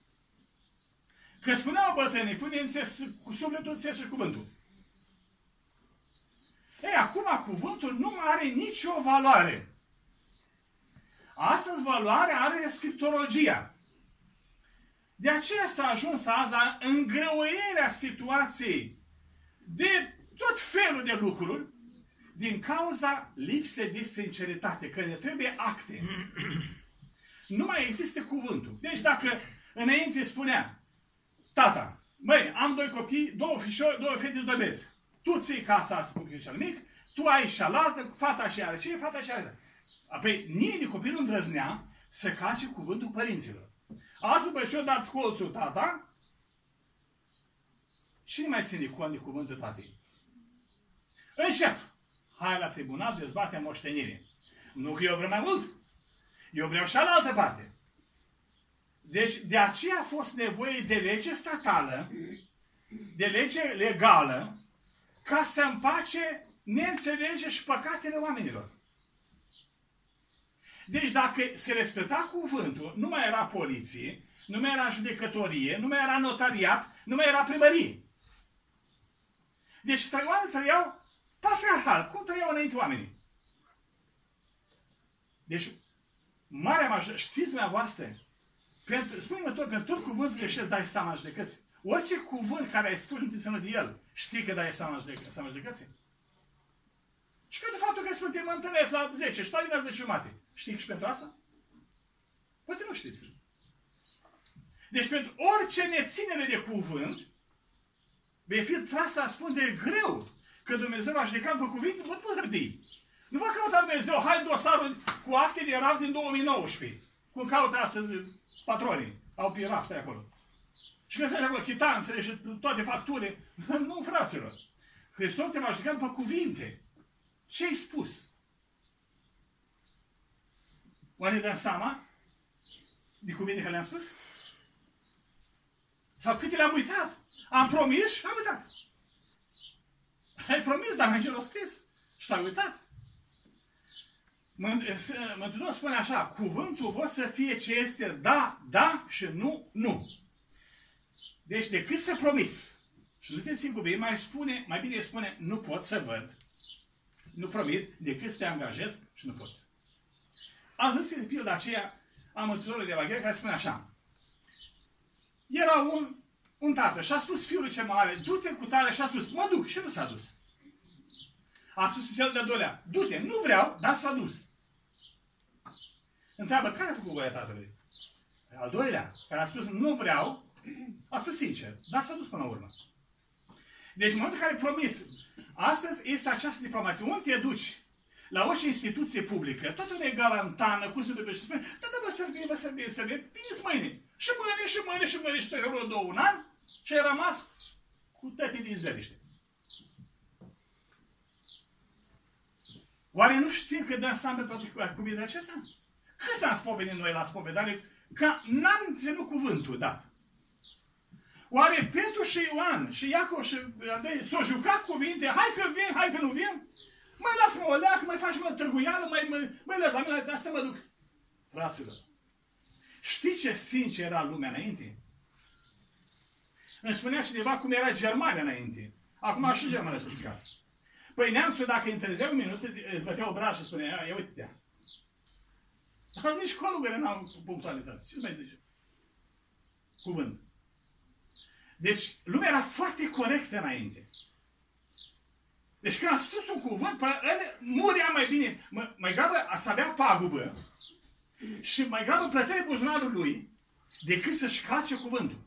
Că spuneau bătrânii, pune cu sufletul, ți și cuvântul. Ei, acum cuvântul nu mai are nicio valoare. Astăzi valoare are scriptologia. De aceea s-a ajuns azi la îngreuierea situației de tot felul de lucruri din cauza lipsei de sinceritate, că ne trebuie acte. Nu mai există cuvântul. Deci dacă înainte spunea, tata, măi, am doi copii, două fișori, două fete și doi băieți. Tu ții casa asta cu cel mic, tu ai și alaltă, fata și are ce, fata și are. Apoi nimeni de copil nu îndrăznea să cace cuvântul părinților. Azi, după ce-o dat colțul tata, cine mai ține cont de cuvântul tatei? Încep. Hai la tribunal, dezbatem moștenire. Nu că eu vreau mai mult. Eu vreau și alaltă parte. Deci, de aceea a fost nevoie de lege statală, de lege legală, ca să împace neînțelege și păcatele oamenilor. Deci dacă se respecta cuvântul, nu mai era poliție, nu mai era judecătorie, nu mai era notariat, nu mai era primărie. Deci oamenii trăiau patriarhal, cum trăiau înainte oamenii. Deci, marea majoritate, știți dumneavoastră, spune-mă tot că tot cuvântul ieșesc dai seama judecății. Orice cuvânt care ai spus, nu te înseamnă de el, știi că dai seama judecății. Și pentru faptul că spune, mă întâlnesc la zece și tu la zece jumate. Știi și pentru asta? Poate nu știți. Deci pentru orice neținere de cuvânt, vei fi tras la spune greu. Că Dumnezeu va judeca după cuvinte, vă după hârtii. Nu va căuta Dumnezeu, hai dosarul cu acte de raft din două mii nouăsprezece. Cum caută astăzi patronii. Au pe rafte acolo. Și găsești acolo chitanțele și toate facturile. Nu, fraților. Hristos te va judeca după cuvinte. ce-ai spus? Oare ne dăm seama de cuvinte care le-am spus? Sau câte le-am uitat? Am promis și am uitat. Ai promis, dar îngerul a scris și t-ai uitat. Mântuitorul spune așa, cuvântul vostru să fie ce este da, da și nu, nu. Deci decât să promiți, și uitați în cuvânt, mai spune, mai bine spune, nu pot să văd, nu promit, decât să te angajez și nu poți. Ați văzut de pildă aceea a Mântuitorului de Evanghelie care spune așa, era un, un tată și a spus fiului cel mare, du-te cu tare și a spus, mă duc și nu s-a dus. A spus cel de-a doilea, du-te, nu vreau, dar s-a dus. Întreabă, care a făcut voia tatălui? Al doilea, care a spus, nu vreau, a spus sincer, dar s-a dus până la urmă. Deci, în momentul în care promiți, astăzi este această diplomație. Unde te duci la orice instituție publică, toată lumea e galantană, cum se duce și spune, da, da, vă servie, vă servie, servie, veniți mâine. Și mâine, și mâine, și mâine, și te vreo două, un an, și ai rămas cu tătii din zberiște. Oare nu știm că dăm seama pentru cuvintele acestea? Câți am spovedit noi la spovedare că n-am ținut cuvântul dat? Oare Petru și Ioan și Iacov și Andrei s-au jucat cuvinte? Hai că vin, hai că nu vin? Mai lasă-mă o leacă, mai faci mă târguială, mai, mai, mai lăs la mine, asta mă duc. Fraților, știi ce sincer era lumea înainte? Îmi spunea cineva cum era Germania înainte. Acum și Germania să scape. Păi neamțul, dacă îi întârzeau un minut, îți bătea o brașă și spunea, ia uite-te. Dar nici colugări n-au punctualitate. Ce-ți mai zice? Cuvânt. Deci, lumea era foarte corectă înainte. Deci când a spus un cuvânt, ele murea mai bine, mai grabă să avea pagubă și mai grabă plăterea buzunarul lui decât să-și calce cuvântul.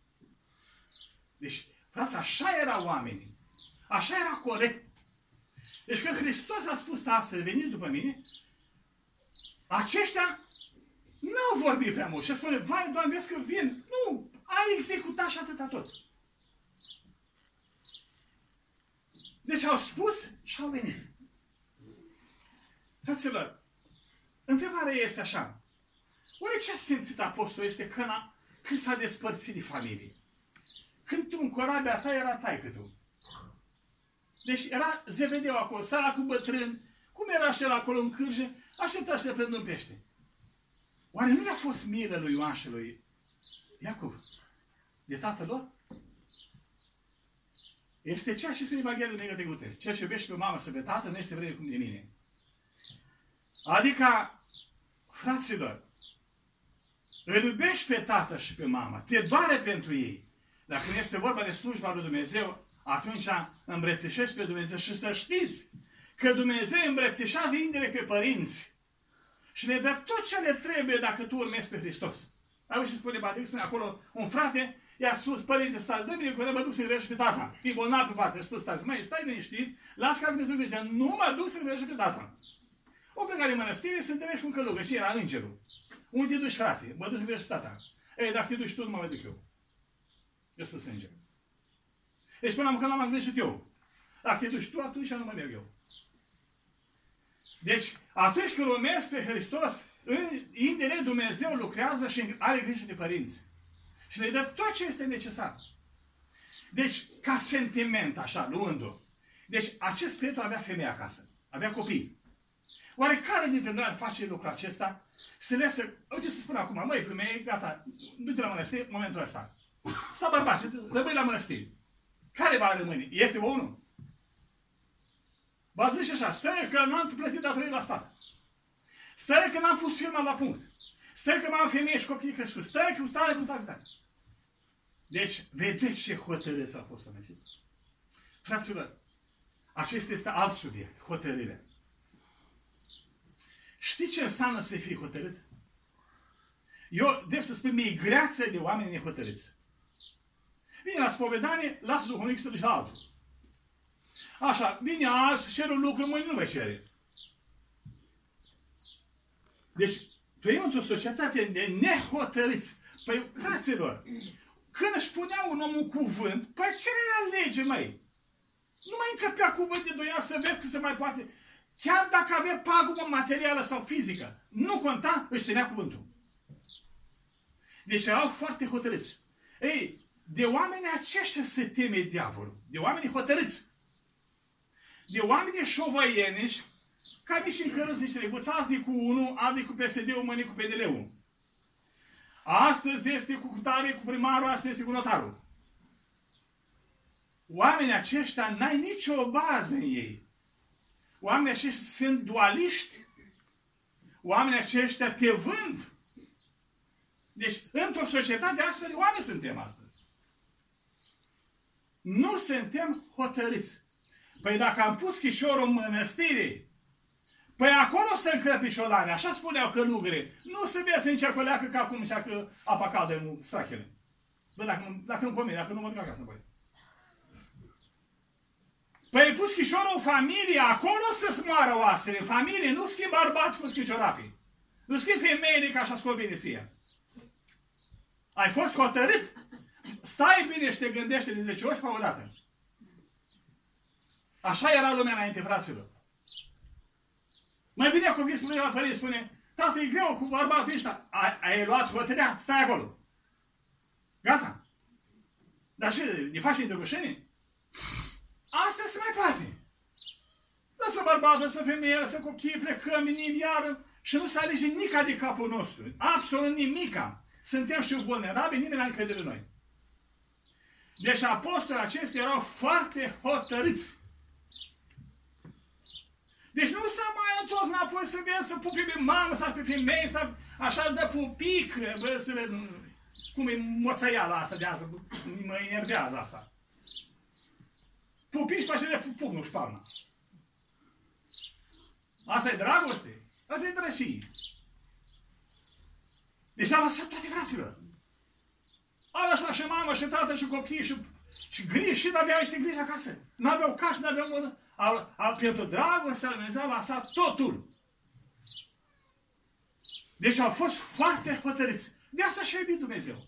Deci, frați, așa erau oamenii. Așa era corect. Deci când Hristos a spus astăzi, veniți după mine, aceștia n-au vorbit prea mult. Și spune, vai, Doamne, vezi că vin. Nu, ai executat și atâta tot. Deci au spus și au venit. Fraților, întrebarea este așa. Oare ce a simțit apostolul este când, a, când s-a despărțit de familie? Când tu în corabia ta era taică tu. Deci era Zebedeu acolo, sala cu bătrân, cum era și el acolo în cârje, aștepta să prindă în pește. Oare nu i-a fost milă lui Ioan și lui Iacov? De tatăl lor? Este ceea ce spune Evanghelia de Negătegute. Ceea ce iubește pe mamă să pe tată nu este vreme cum de mine. Adică, fraților, îl iubești pe tată și pe mamă, te doare pentru ei. Dar când este vorba de slujba lui Dumnezeu, atunci îmbrățișești pe Dumnezeu și să știți că Dumnezeu îmbrățișează indirect pe părinți și le dă tot ce le trebuie dacă tu urmezi pe Hristos. Ai și spune Patrick, spune acolo, un frate i-a spus, părinte, stai, dă-mi că mă duc să-i grești pe tata. E bolnav pe parte, a spus, stai, măi, stai liniștit, las ca Dumnezeu grește, nu mă duc să-i grești pe tata. O plecat în mănăstire, să întâlnești cu un călugăr și era îngerul. Unde te duci, frate? Mă duc să grești pe tata. Ei, dacă te duci tu, nu mă duc eu. Eu spus îngerul. Deci până că l-am greșit eu. Dacă te duci tu, atunci nu mă merg eu. Deci, atunci când urmezi pe Hristos, indirect Dumnezeu lucrează și are grijă de părinți. Și le dă tot ce este necesar. Deci, ca sentiment, așa, luând-o. Deci, acest prieten avea femeie acasă. Avea copii. Oare care dintre noi ar face lucrul acesta? Să lese, uite să spun acum, măi, femeie, gata, du-te la mănăstire în momentul ăsta. Sta bărbat, rămâi la mănăstire. Care va rămâne? Este unul? Va zice așa, stai că n-am plătit datorii la stat. Stai că n-am pus firma la punct. Stai că m-am femeie și copii crescuți. Stai că tare, cu tare, cu tare. Deci, vedeți ce hotărâți a fost, să fraților, acesta este alt subiect, hotărârea. Știi ce înseamnă să fii hotărât? Eu, drept să spun, mi-e greață de oameni nehotărâți. Vine la spovedanie, lasă duhovnic să te duci la altul. Așa, vine azi, cer un lucru, mâine nu vei cere. Deci, trăim într-o societate de nehotărâți. Păi, fraților, când își punea un om un cuvânt, păi ce era lege, măi? Nu mai încăpea cuvânt de doi ani să vezi că se mai poate. chiar dacă avea pagubă materială sau fizică, nu conta, își ținea cuvântul. Deci erau foarte hotărâți. Ei, de oameni aceștia se teme diavolul. De oameni hotărâți. De oameni șovăieniși, ca nici încălăți niște neguți. Azi e cu unul, azi e cu P S D-ul, mâine cu P D L-ul. Astăzi este cu tare, cu primarul, astăzi este cu notarul. Oamenii aceștia n-ai nicio bază în ei. Oamenii aceștia sunt dualiști. Oamenii aceștia te vând. Deci, într-o societate astfel de oameni suntem astăzi. Nu suntem hotărâți. Păi dacă am pus chișorul în mănăstire, păi acolo să încrăpi șolane, așa spuneau călugăre. Nu se vezi în cercoleacă ca cum încearcă apa caldă în strachele. Bă, dacă nu, dacă nu pomeni, dacă nu mă duc acasă, băi. Păi ai pus chișorul în familie, acolo să-ți moară oasele. În familie, nu schimbi bărbați cu schiciorapii. Nu schimbi femeile ca așa-ți convine ție. Ai fost hotărât? Stai bine și te gândește de zece ori ca o dată. Așa era lumea înainte, fraților. Mai vine copil, spune la părinți, spune, tată, e greu cu bărbatul ăsta. Ai, ai luat hotărârea? Stai acolo. Gata. Dar și ne faci de rușine? Asta se mai poate. Lăsă bărbatul, lăsă femeia, lăsă copiii, plecăm, venim iară și nu se alege nica de capul nostru. Absolut nimica. Suntem și vulnerabili, nimeni n-a încredere în noi. Deci apostolii acestea erau foarte hotărâți. Deci nu s-a mai întors înapoi să vezi să pupi pe mamă sau pe femei, sau așa de pupic, bă, să vezi cum e moțăiala asta de azi, mă enervează asta. Pupici tu așa de pupuc, nu șpalna. Asta e dragoste, asta e drășie. Deci a lăsat toate fraților. A lăsat și mamă, și tată, și copii, și, și griji, și n-aveau niște griji acasă. N-aveau casă, n-aveau mână. Al, al, pentru dragostea lui Dumnezeu a lăsat totul. Deci au fost foarte hotărâți. De asta și-a iubit Dumnezeu.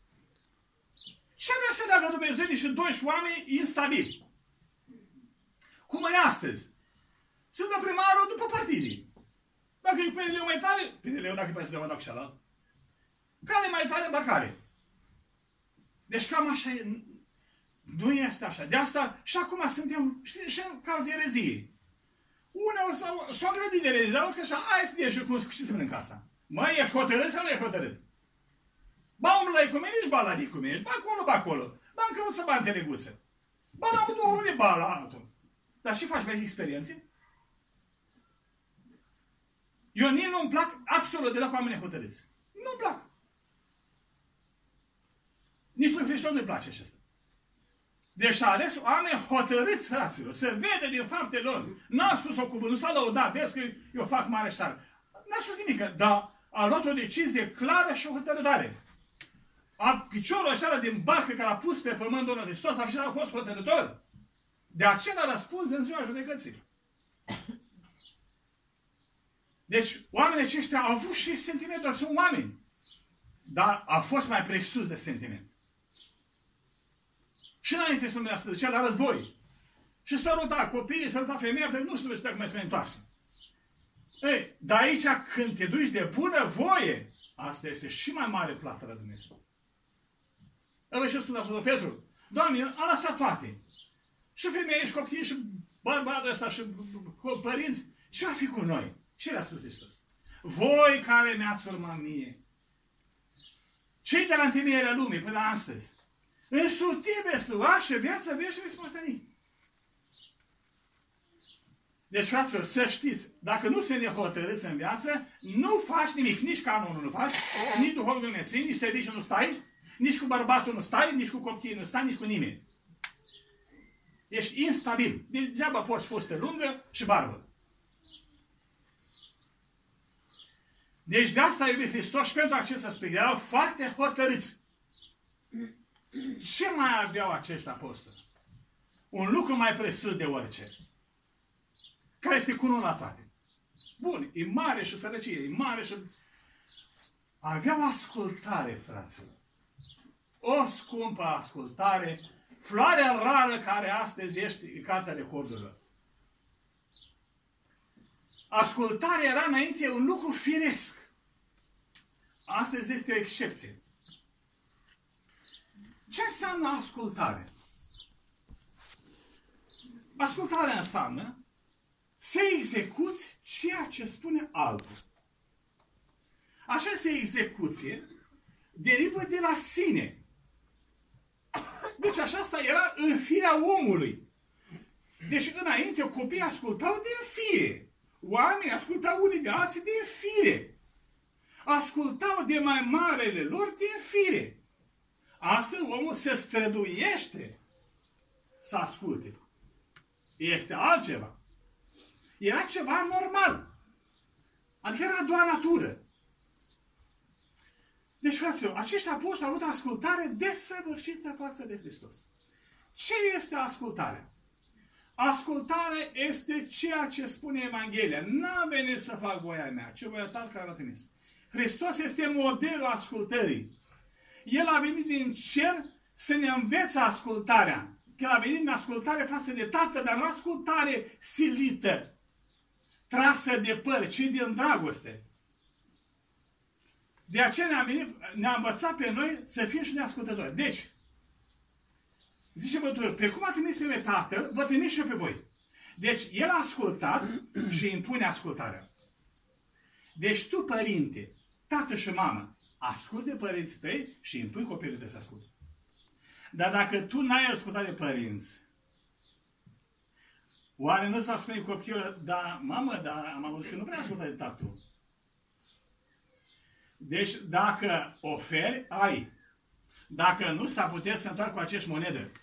Ce avea să leagă Dumnezeu niște doisprezece oameni instabili? Cum e astăzi? Sunt de primarul după partidii. Dacă e P D L-ul mai tare, P D L-ul dacă e P S D-ul, mă dau cu cealaltă. Care mai tare îmbarcare? Deci cam așa e. Nu este așa. De asta și acum suntem, știi, și în cauza ereziei. Unea s-au grădit de erezie, dar o că așa, hai să ieși cum și să mănânc asta. Măi, ești hotărât sau nu ești hotărât? Ba umblă la ecumenești, ba la ecumenești, ba acolo, ba acolo. Ba încălță, ba în teleguță. Ba la un două ba la altul. Dar și faci mai experiențe? Eu nici nu-mi plac absolut deloc oamenii hotărâți. Nu-mi plac. Nici lui Hristos nu-i place acesta. Deci a ales oameni hotărâți, fraților, să vede din faptele lor. N-a spus o cuvânt, nu s-a lăudat, vezi că eu fac mare și tare. N-a spus nimic, dar a luat o decizie clară și o hotărâtare. A, piciorul acela din barcă care a pus pe pământ Domnul Hristos, acela a fost hotărâtor. De aceea a răspuns în ziua judecății. Deci, oamenii aceștia au avut și sentiment, doar sunt oameni. Dar a fost mai presus de sentiment. Și înainte să nu se ducea la război. Și săruta copiii, săruta femeia, pentru nu știu dacă mai se mai întoarce. Ei, dar aici când te duci de bună voie, asta este și mai mare plată la Dumnezeu. Ăla și spune la Petru, Doamne, a lăsat toate. Și femeie, și copii, și bărbatul ăsta, și părinți. Ce a fi cu noi? Ce le-a spus Hristos? Voi care mi-ați urmat mie, cei de la întemeierea lumii până astăzi, însutim veți lua și viața veșnică veți moșteni. Deci, fraților, să știți, dacă nu se nehotărâți în viață, nu faci nimic, nici canonul nu faci, nici duhovul nu ne ții, nici serviciul nu stai, nici cu bărbatul nu stai, nici cu copiii nu stai, nici cu nimeni. Ești instabil. Degeaba poți fustă lungă și barbă. Deci de asta a iubit Hristos și pentru acest aspect. Erau foarte hotărâți. Ce mai aveau acești apostoli? Un lucru mai presus de orice. Care este cununul la toate. Bun, e mare și sărăcie, e mare și... Aveau ascultare, fraților. O scumpă ascultare, floarea rară care astăzi este cartea recordurilor. Ascultarea era înainte un lucru firesc. Astăzi este o excepție. Ce înseamnă ascultare? Ascultarea înseamnă să execuți ceea ce spune altul. Această execuție derivă de la sine. Deci aceasta era în firea omului. Deci înainte copiii ascultau din fire. Oamenii ascultau unii de alții din fire. Ascultau de mai marele lor din fire. Astăzi omul se străduiește să asculte. Este altceva. Era ceva normal. Adică era doar natură. Deci, fraților, acești apostoli au avut ascultare desăvârșită față de Hristos. Ce este ascultarea? Ascultarea este ceea ce spune Evanghelia. N-am venit să fac voia mea, ci voia ta care m-a trimis. Hristos este modelul ascultării. El a venit din cer să ne învețe ascultarea. El a venit în ascultare față de Tatăl, dar nu ascultare silită, trasă de păr, ci din dragoste. De aceea ne-a, venit, ne-a învățat pe noi să fim și neascultători. Deci, zice Mântuitorul, pe cum a trimis pe Tatăl, vă trimis și eu pe voi. Deci, El a ascultat și impune ascultarea. Deci tu, părinte, tată și mamă, asculte părinții tăi și impui copilul de să asculte. Dar dacă tu n-ai ascultat de părinți, oare nu s-a spune copilul, da, mamă, dar am auzit că nu vrea asculta de tatăl. Deci, dacă oferi, ai. Dacă nu, s-ar putea să întoarcă cu acești monede.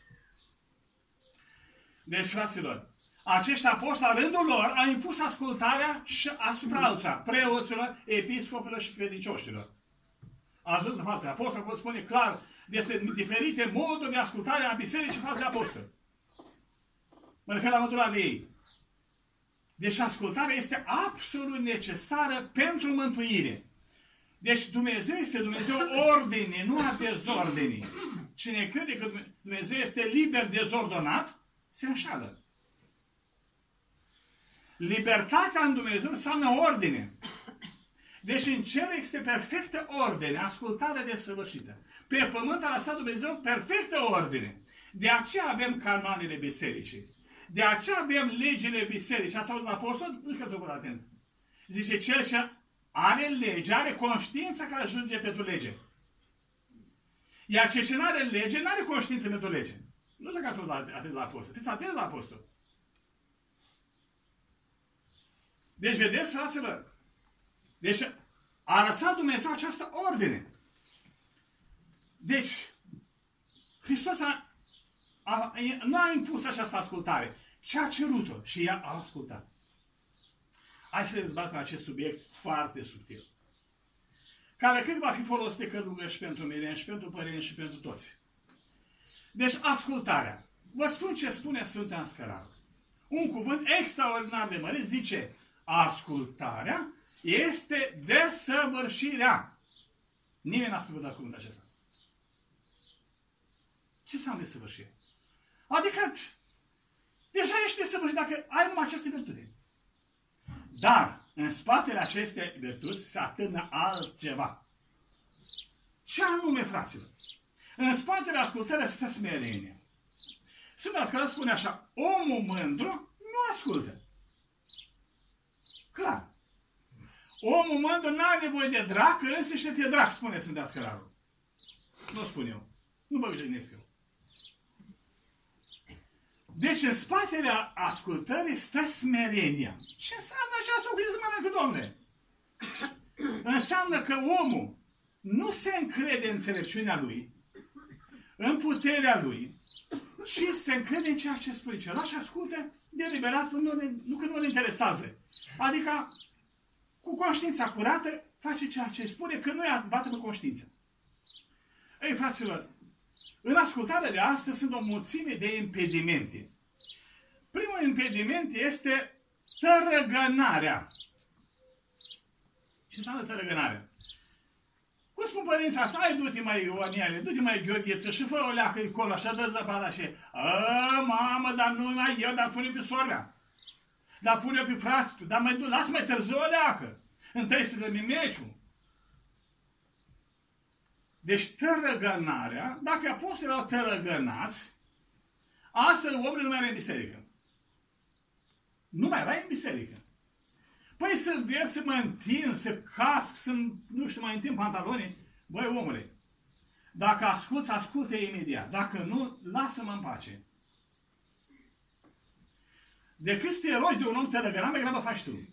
Deci, fraților, acești apostoli, la rândul lor, au impus ascultarea și asupra altora, preoților, episcopilor și credincioșilor. Ați văzut, de fapt, apostolul spune clar despre diferite moduri de ascultare a bisericii față de apostoli. Mă refer la mântuirea ei. Deci ascultarea este absolut necesară pentru mântuire. Deci Dumnezeu este Dumnezeu ordine, nu a dezordinii. Cine crede că Dumnezeu este liber dezordonat, se înșală. Libertatea în Dumnezeu înseamnă ordine. Deci în cer este perfectă ordine, ascultare desăvârșită. Pe pământ a lăsat Dumnezeu perfectă ordine. De aceea avem canoanele bisericii. De aceea avem legile bisericii. Asta auzi la apostol? Nu că vă atent. Zice, cel ce are lege, are conștiința care ajunge pentru lege. Iar cel ce nu are lege, nu are conștiință pentru lege. Nu știu că ați auzit atent la apostol. Fiți atent la apostol. Deci, vedeți, fraților? Deci, a lăsat Dumnezeu această ordine. Deci, Hristos a, a, nu a impus această ascultare, ci a cerut-o și ea a ascultat. Hai să dezbatem acest subiect foarte subtil, care cred va fi folosit de călugări și pentru mireni, și pentru părinți, și pentru toți. Deci, ascultarea. Vă spun ce spune Sfântul Anscărarul. Un cuvânt extraordinar de mare zice, ascultarea este desăvârșirea. Nimeni n-a spus cuvântul acesta. Ce înseamnă desăvârșire? Adică, deja ești desăvârșit dacă ai numai această virtute. Dar, în spatele acestei virtuți se atârnă altceva. Ce anume, fraților? În spatele ascultării stă smerenie. Sfântul Anscărarul spune așa, omul mândru nu ascultă. Clar. Omul mândru nu are nevoie de drac, însă și te drac, spune Sfântul Anscărarul. Nu spun eu. Nu mă jignesc eu. Deci în spatele ascultării stă smerenia. Ce înseamnă aceasta? Cu ce se mănâncă, domnule? Înseamnă că omul nu se încrede în înțelepciunea lui, în puterea lui, ci se încrede în ceea ce spune celălalt și ascultă deliberat, nu, nu că nu îl interesează. Adică, cu conștiința curată, face ceea ce spune, că nu i-a bată pe conștiință. Ei, fraților, în ascultarea de astăzi sunt o mulțime de impedimente. Primul impediment este tărăgănarea. Ce înseamnă tărăgănarea? Cum spun părinții asta? Hai, du-te mai Ioaniele, du-te mai Gheorgheță și fă o leacă acolo, așa dă zăpada și a, mamă, dar nu mai eu, dar pune pe sormea. Dar pune-o pe frate tu, dar mai, lasă mai târziu o leacă. Întâi să dă meciul. Deci tărăgănarea, dacă apostolii erau tărăgănați, astăzi omul nu mai era în biserică. Nu mai era în biserică. Păi să vezi, să mă întind, să casc, să, nu știu, mai întind pantalonii. Băi, omule, dacă asculți, asculte imediat. Dacă nu, lasă-mă în pace. Decât să te rogi de un om tărăgănat, mai grabă faci tu.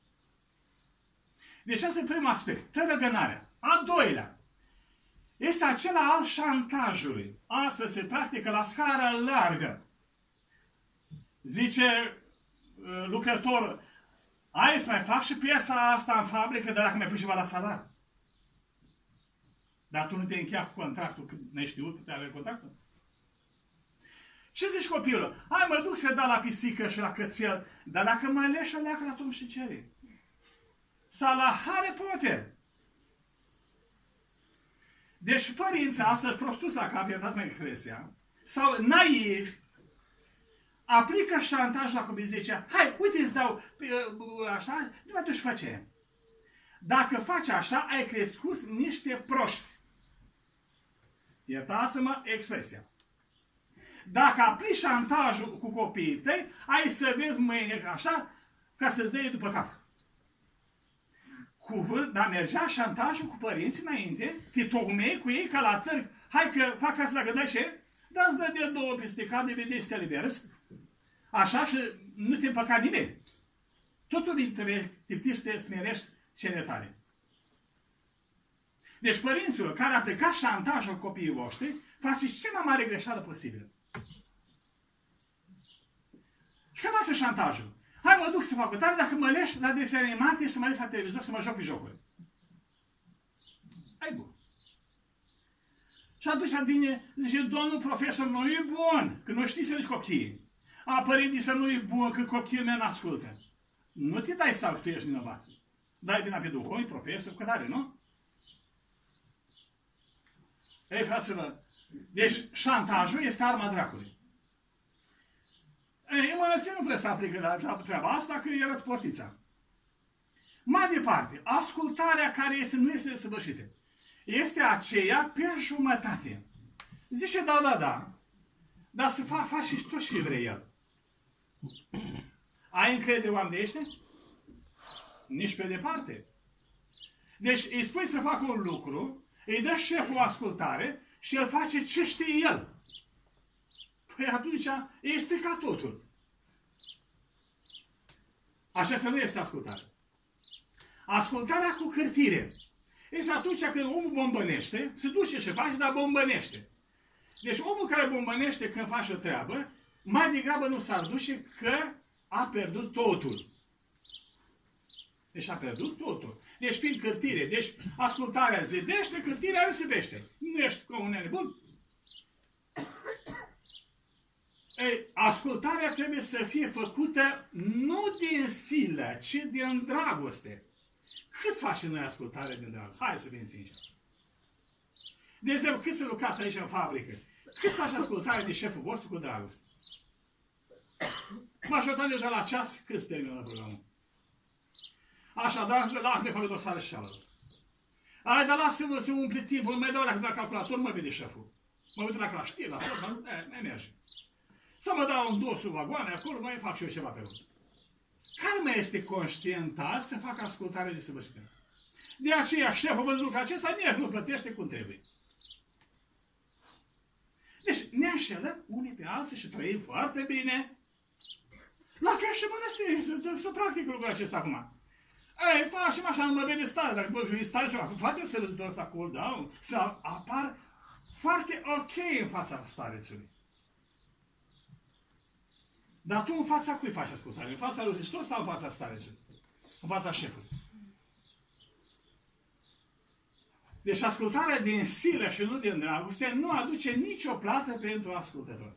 Deci asta e primul aspect, tărăgănarea. A doilea, este acela al șantajului. Asta se practică la scară largă. Zice uh, lucrătorul, ai să mai fac și piesa asta în fabrică, dar dacă mai pui ceva la salar. Dar tu nu te încheia cu contractul, că n-ai știut că te avea contractul? Ce zici copilul? Hai, mă duc să dau la pisică și la cățel, dar dacă mă leși o leacă la Tom și Jerry. Sau la Harry Potter. Deci părinții astăzi prostus la cap, iertați-mă expresia, sau naivi, aplică șantaj la copii, zice, hai, uite îți dau așa, nu mai duci face. Dacă faci așa, ai crescut niște proști. Iertați-mă expresia. Dacă aplici șantajul cu copiii tăi, ai să vezi mâine așa, ca să-ți dea după cap. Cuvânt, dar mergea șantajul cu părinții înainte, te tocmei cu ei ca la târg, hai că fac asta la gândeai și dar îți dă de două peste cap, de vedeți stele vers, așa și nu te împăca nimeni. Totul trebuie să te smerești cele tare. Deci părinților care a plecat șantajul copiii voștri, faceți cea mai mare greșeală posibilă. Și cam asta e șantajul. Hai, mă duc să fac o tare, dacă mă leși la desene animate și să mă leși la televizor să mă joc pe jocuri. Ai bun. Și atunci vine, zice, domnul profesor, nu e bun, că nu știi să zici copiii. A, părinții să nu e bun, că copiii mei n-ascultă. Nu te dai seama că tu ești vinovat. Dai vina pe duhovni, profesor, cu tare, nu? Ei, fraților, deci șantajul este arma dracului. Ei, în mănăstire nu trebuie să aplică la, la treaba asta, că era sportița. Mai departe, ascultarea care este, nu este desăvârșită. Este aceea pe jumătate. Zice, da, da, da, dar să fac, faci și tot ce vrei el. Ai încredere oameni de ăștia? Nici pe departe. Deci îi spui să facă un lucru, îi dă șeful o ascultare și el face ce știe el. Păi atunci este ca totul. Aceasta nu este ascultare. Ascultarea cu cârtire este atunci când omul bombănește, se duce și face, dar bombănește. Deci omul care bombănește când face o treabă, mai degrabă nu s-ar duce că a pierdut totul. Deci a pierdut totul. Deci prin cârtire. Deci ascultarea zidește, cârtirea răsăbește. Nu ești ca un nebun. Ei, ascultarea trebuie să fie făcută nu din silă, ci din dragoste. Cât facem noi ascultare din dragoste? Hai să fim sinceri. De exemplu, cât să lucrați aici în fabrică? Cât faci ascultare de șeful vostru cu dragoste? Majoritatea de la ceas, cât se termină programul? Așadar, lasă-ne facă dosare și cealaltă. Ai, dar lasă-mă să umple timpul, mai dau la calculator, mă vede șeful. Mă uit la știe, la tot, dar mai merge. Să mă dau un dos vagoane acolo, mai fac și eu ceva pe rând. Care mai este conștient azi să facă ascultare de săvârșită? De aceea, șeful văzut lucrul acesta, nici nu plătește cum trebuie. Deci, ne înșelăm unii pe alții și trăim foarte bine. La fel și mănăstiri, să practică lucrul acesta acum. Ei, facem așa, nu mă vede stare, dacă mă vede stare, face o sărătul ăsta cool down, să apar foarte ok în fața starețului. Dar tu în fața cui faci ascultare? În fața lui Hristos sau în fața starețului? În fața șefului. Deci ascultarea din silă și nu din dragoste nu aduce nicio plată pentru ascultător.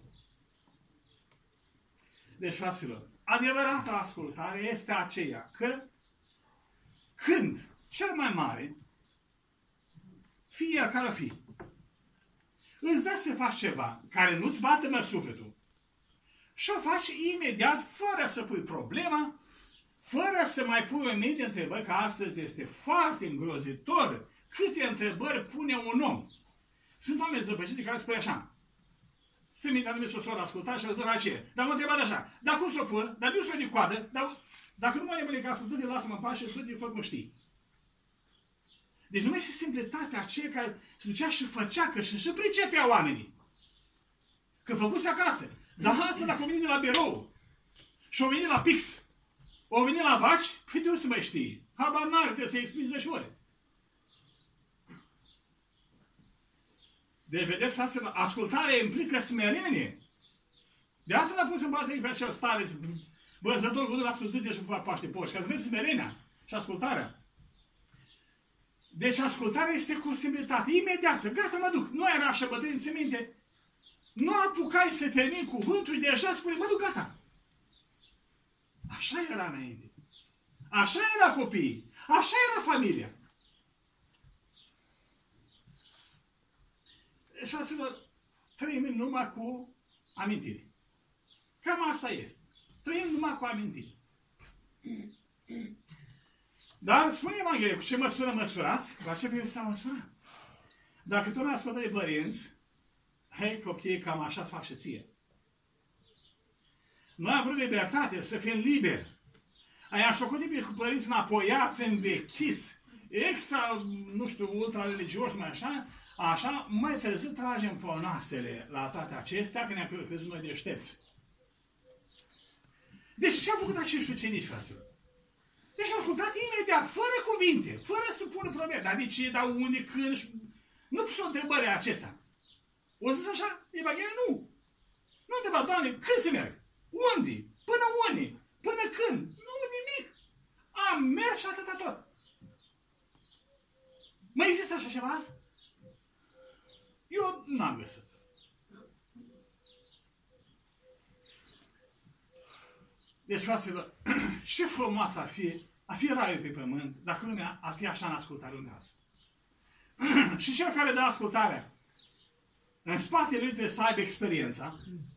Deci, fraților, adevărata ascultare este aceea că când cel mai mare, fie el care o fi, îți dă să faci ceva care nu-ți bate mă sufletul și o faci imediat, fără să pui problema, fără să mai pui o mie de întrebări, că astăzi este foarte îngrozitor câte întrebări pune un om. Sunt oameni zăpăciți care spune așa. Țin minte, anume s-o soră ascultat și la aceea. Dar m-a întrebat așa, dar cum s-o pun? Dar nu s-o de coadă? Dar dacă nu mă nebune ca să du-te, lasă-mă în pace și du-te, fă cum știi. Deci numai și simplitatea aceea care se ducea și făcea, că și, și pricepea oamenii. Că făcuse acasă. Dar asta dacă o venit de la birou și o venit la pix, o venit la vaci, păi de unde să mai știi? Habar n-are, trebuie să-i explici zece ore. Deci, vedeți, fraților, ascultarea implică smerenie. De asta l-a pus în bate pe acel stareț, văzător cu la spădute și cu paște poși, ca să vezi smerenia și ascultarea. Deci ascultarea este cu simplitate, imediată. Gata, mă duc. Nu era așa, bătrâni, ți minte? Nu apucai să termini cuvântul, deja spune, mă duc, gata. Așa era înainte. Așa era copiii. Așa era familia. Deci, fraților, trăim numai cu amintiri. Cam asta este. Trăim numai cu amintiri. Dar spune Evanghelia, cu ce măsură măsurați? La ce privește să măsura? Dacă tu nu ascultă de părinți, hei, copiii, cam așa să fac și ție. Noi am vrut libertate, să fim liberi. Aia socotit cu părinți înapoiați, învechiți, extra, nu știu, ultra-religioși, mai așa, așa, mai târziu tragem polnoasele la toate acestea, că ne-am crezut noi deștepți. Deci ce au făcut acești ucenici, fraților? Deci au ascultat imediat, fără cuvinte, fără să pună probleme. Dar de ce, dar unde, când și... Nu pus o întrebare acestea. O zis așa? Evanghelia? Nu. Nu întreba, Doamne, când se merg? Unde? Până unde? Până când? Nu, nimic. Am mers și atâta tot. Mai există așa ceva azi? Eu n-am găsit. Deci, fraților, ce frumos ar fi, ar fi raiul pe pământ, dacă lumea ar fi așa în ascultare unde azi. Și cel care dă ascultarea, în spatele lui trebuie să aibă experiența.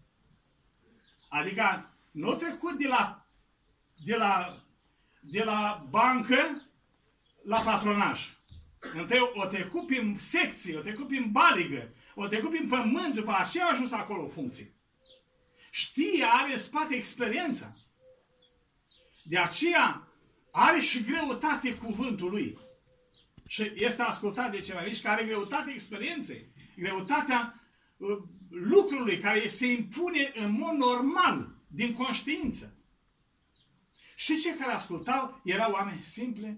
Adică, nu trecut de la, de la, de la bancă la patronaj. Întâi o trecut prin secție, o trecut prin baligă, o trecut prin pământ, după aceea a ajuns acolo o funcție. Știe, are în spate experiența. De aceea are și greutate cuvântul lui. Și este ascultat de ceva aici care are greutate experienței, greutatea uh, lucrului care se impune în mod normal, din conștiință. Și cei care ascultau erau oameni simple.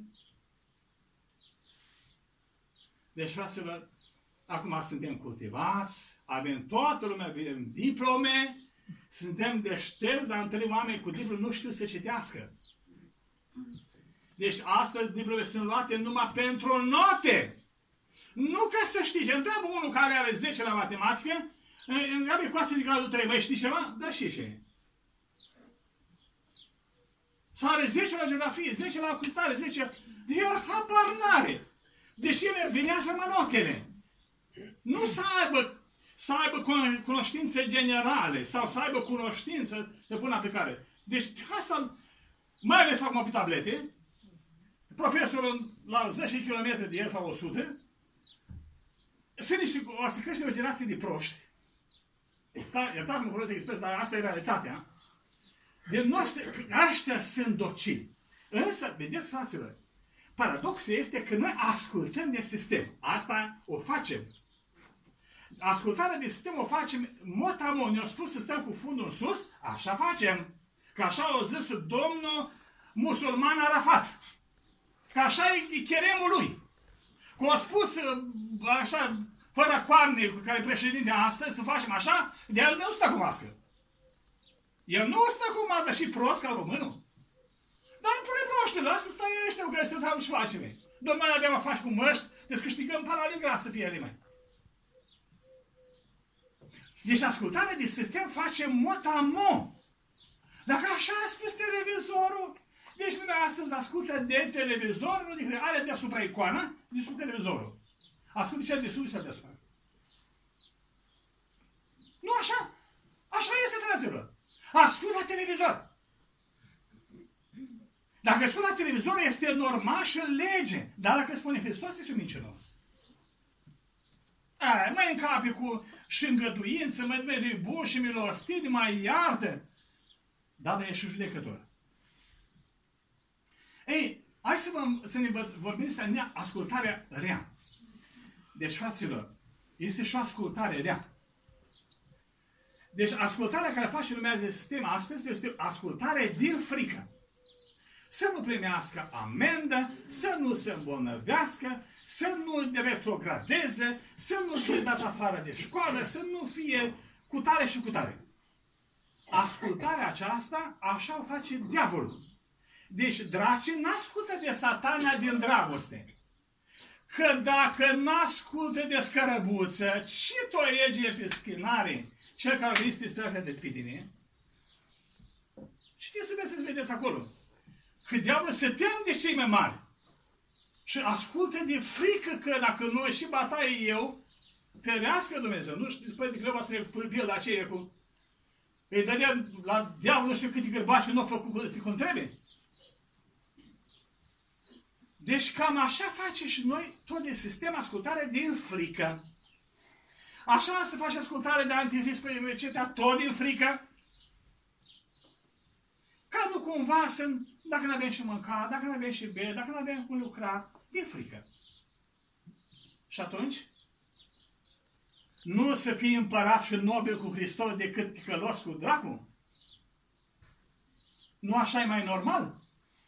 Deci, fraților, acum suntem cultivați, avem toată lumea, avem diplome, suntem deștepți, dar întâlnim oameni cu diplome nu știu să citească. Deci astăzi diplome sunt luate numai pentru note. Nu ca să știi. Întreabă unul care are zece la matematică, întreabă ecuații de gradul trei. Mai știi ceva? Da, și ce? Sau are zece la geografie, zece la ocultare, zece... El habar n-are. Deci ele venează numai notele. Nu să aibă, să aibă cunoștințe generale sau să aibă cunoștință de până aplicare. Deci asta, mai ales acum pe tablete, profesorul la zece kilometri de el sau o sută, sunt niște, o să crește o generație de proști. Da, iertați-mă, folosesc expres, dar asta e realitatea. De noi, ăștia sunt docili. Însă, vedeți, fraților, paradoxul este că noi ascultăm de sistem. Asta o facem. Ascultarea de sistem o facem mot-a-mot. Ne-a spus să stăm cu fundul în sus, așa facem. Că așa a zis domnul musulman Arafat. Că așa e cheremul lui. Că a spus așa, fără coarne, cu care președinte astăzi, să facem așa, de el nu stă cu mască. El nu stă cu mască și prost ca românul. Dar nu pune proștele, asta stai ăștia cu care stăteam și facem. Domnul, noi avem a face cu măști, deci câștigăm parale grasă pe ele, mai. Deci ascultarea de sistem face mot-a-mot. Dacă așa a spus televizorul, deci lumea astăzi ascultă de televizor, nu de are deasupra icoana, de sub televizorul. Ascultă cel de sus și cel deasupra. Nu așa? Așa este, fraților. televizor. Dacă spun la televizor, este normal și în lege. Dar dacă spune Hristos, este un mincinos. Aia, mai încape cu și îngăduință, mai Dumnezeu e bun și milostiv, mai iartă. Da, dar e și judecător. Ei, hai să, vă, să ne vorbim despre ascultarea rea. Deci, fraților, este și o ascultare rea. Deci, ascultarea care face lumea de sistem astăzi este o ascultare din frică. Să nu primească amendă, să nu se îmbolnăvească, să nu retrogradeze, să nu fie dat afară de școală, să nu fie cu tare și cu tare. Ascultarea aceasta, așa o face diavolul. Deci dracii n-ascultă de Satana din dragoste. Că dacă n-ascultă de scărăbuță, ce toiege pe schinare, cel care vine să te speacă de pe tine, știți să vedeți acolo. Că diavolul se tem de cei mai mari. Și ascultă de frică că dacă nu și bataie eu, ferească Dumnezeu. Nu știu, după de greu spune pâlpil aceea cu... Îi dădea la diavol nu știu câte gărbași, că nu a făcut cum trebuie. Deci cam așa face și noi tot de sistem ascultare din frică. Așa se face ascultare de antihrist pe etc. tot din frică. Ca nu cumva să, dacă nu avem și mâncat, dacă nu avem și bea, dacă nu avem cum lucra, din frică. Și atunci, nu să fii împărat și nobil cu Hristos decât ticălos cu dracu? Nu așa e mai normal?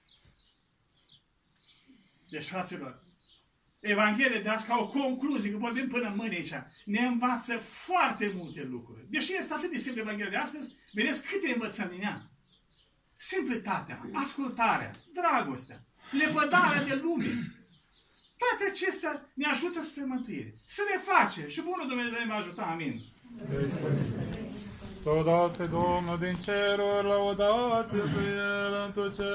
Deci, fraților, Evanghelia de azi, ca o concluzie, că vorbim până mâine aici, ne învață foarte multe lucruri. Deși este atât de simplu Evanghelia de astăzi, vedeți câte învățăm din ea. Simplitatea, ascultarea, dragostea, lepădarea de lume. Toate acestea ne ajută spre mântuire. Să le face și bunul Dumnezeu ne va ajuta. Amin. Lăudați pe Domnul din ceruri, lăudați-l pe El în tot ce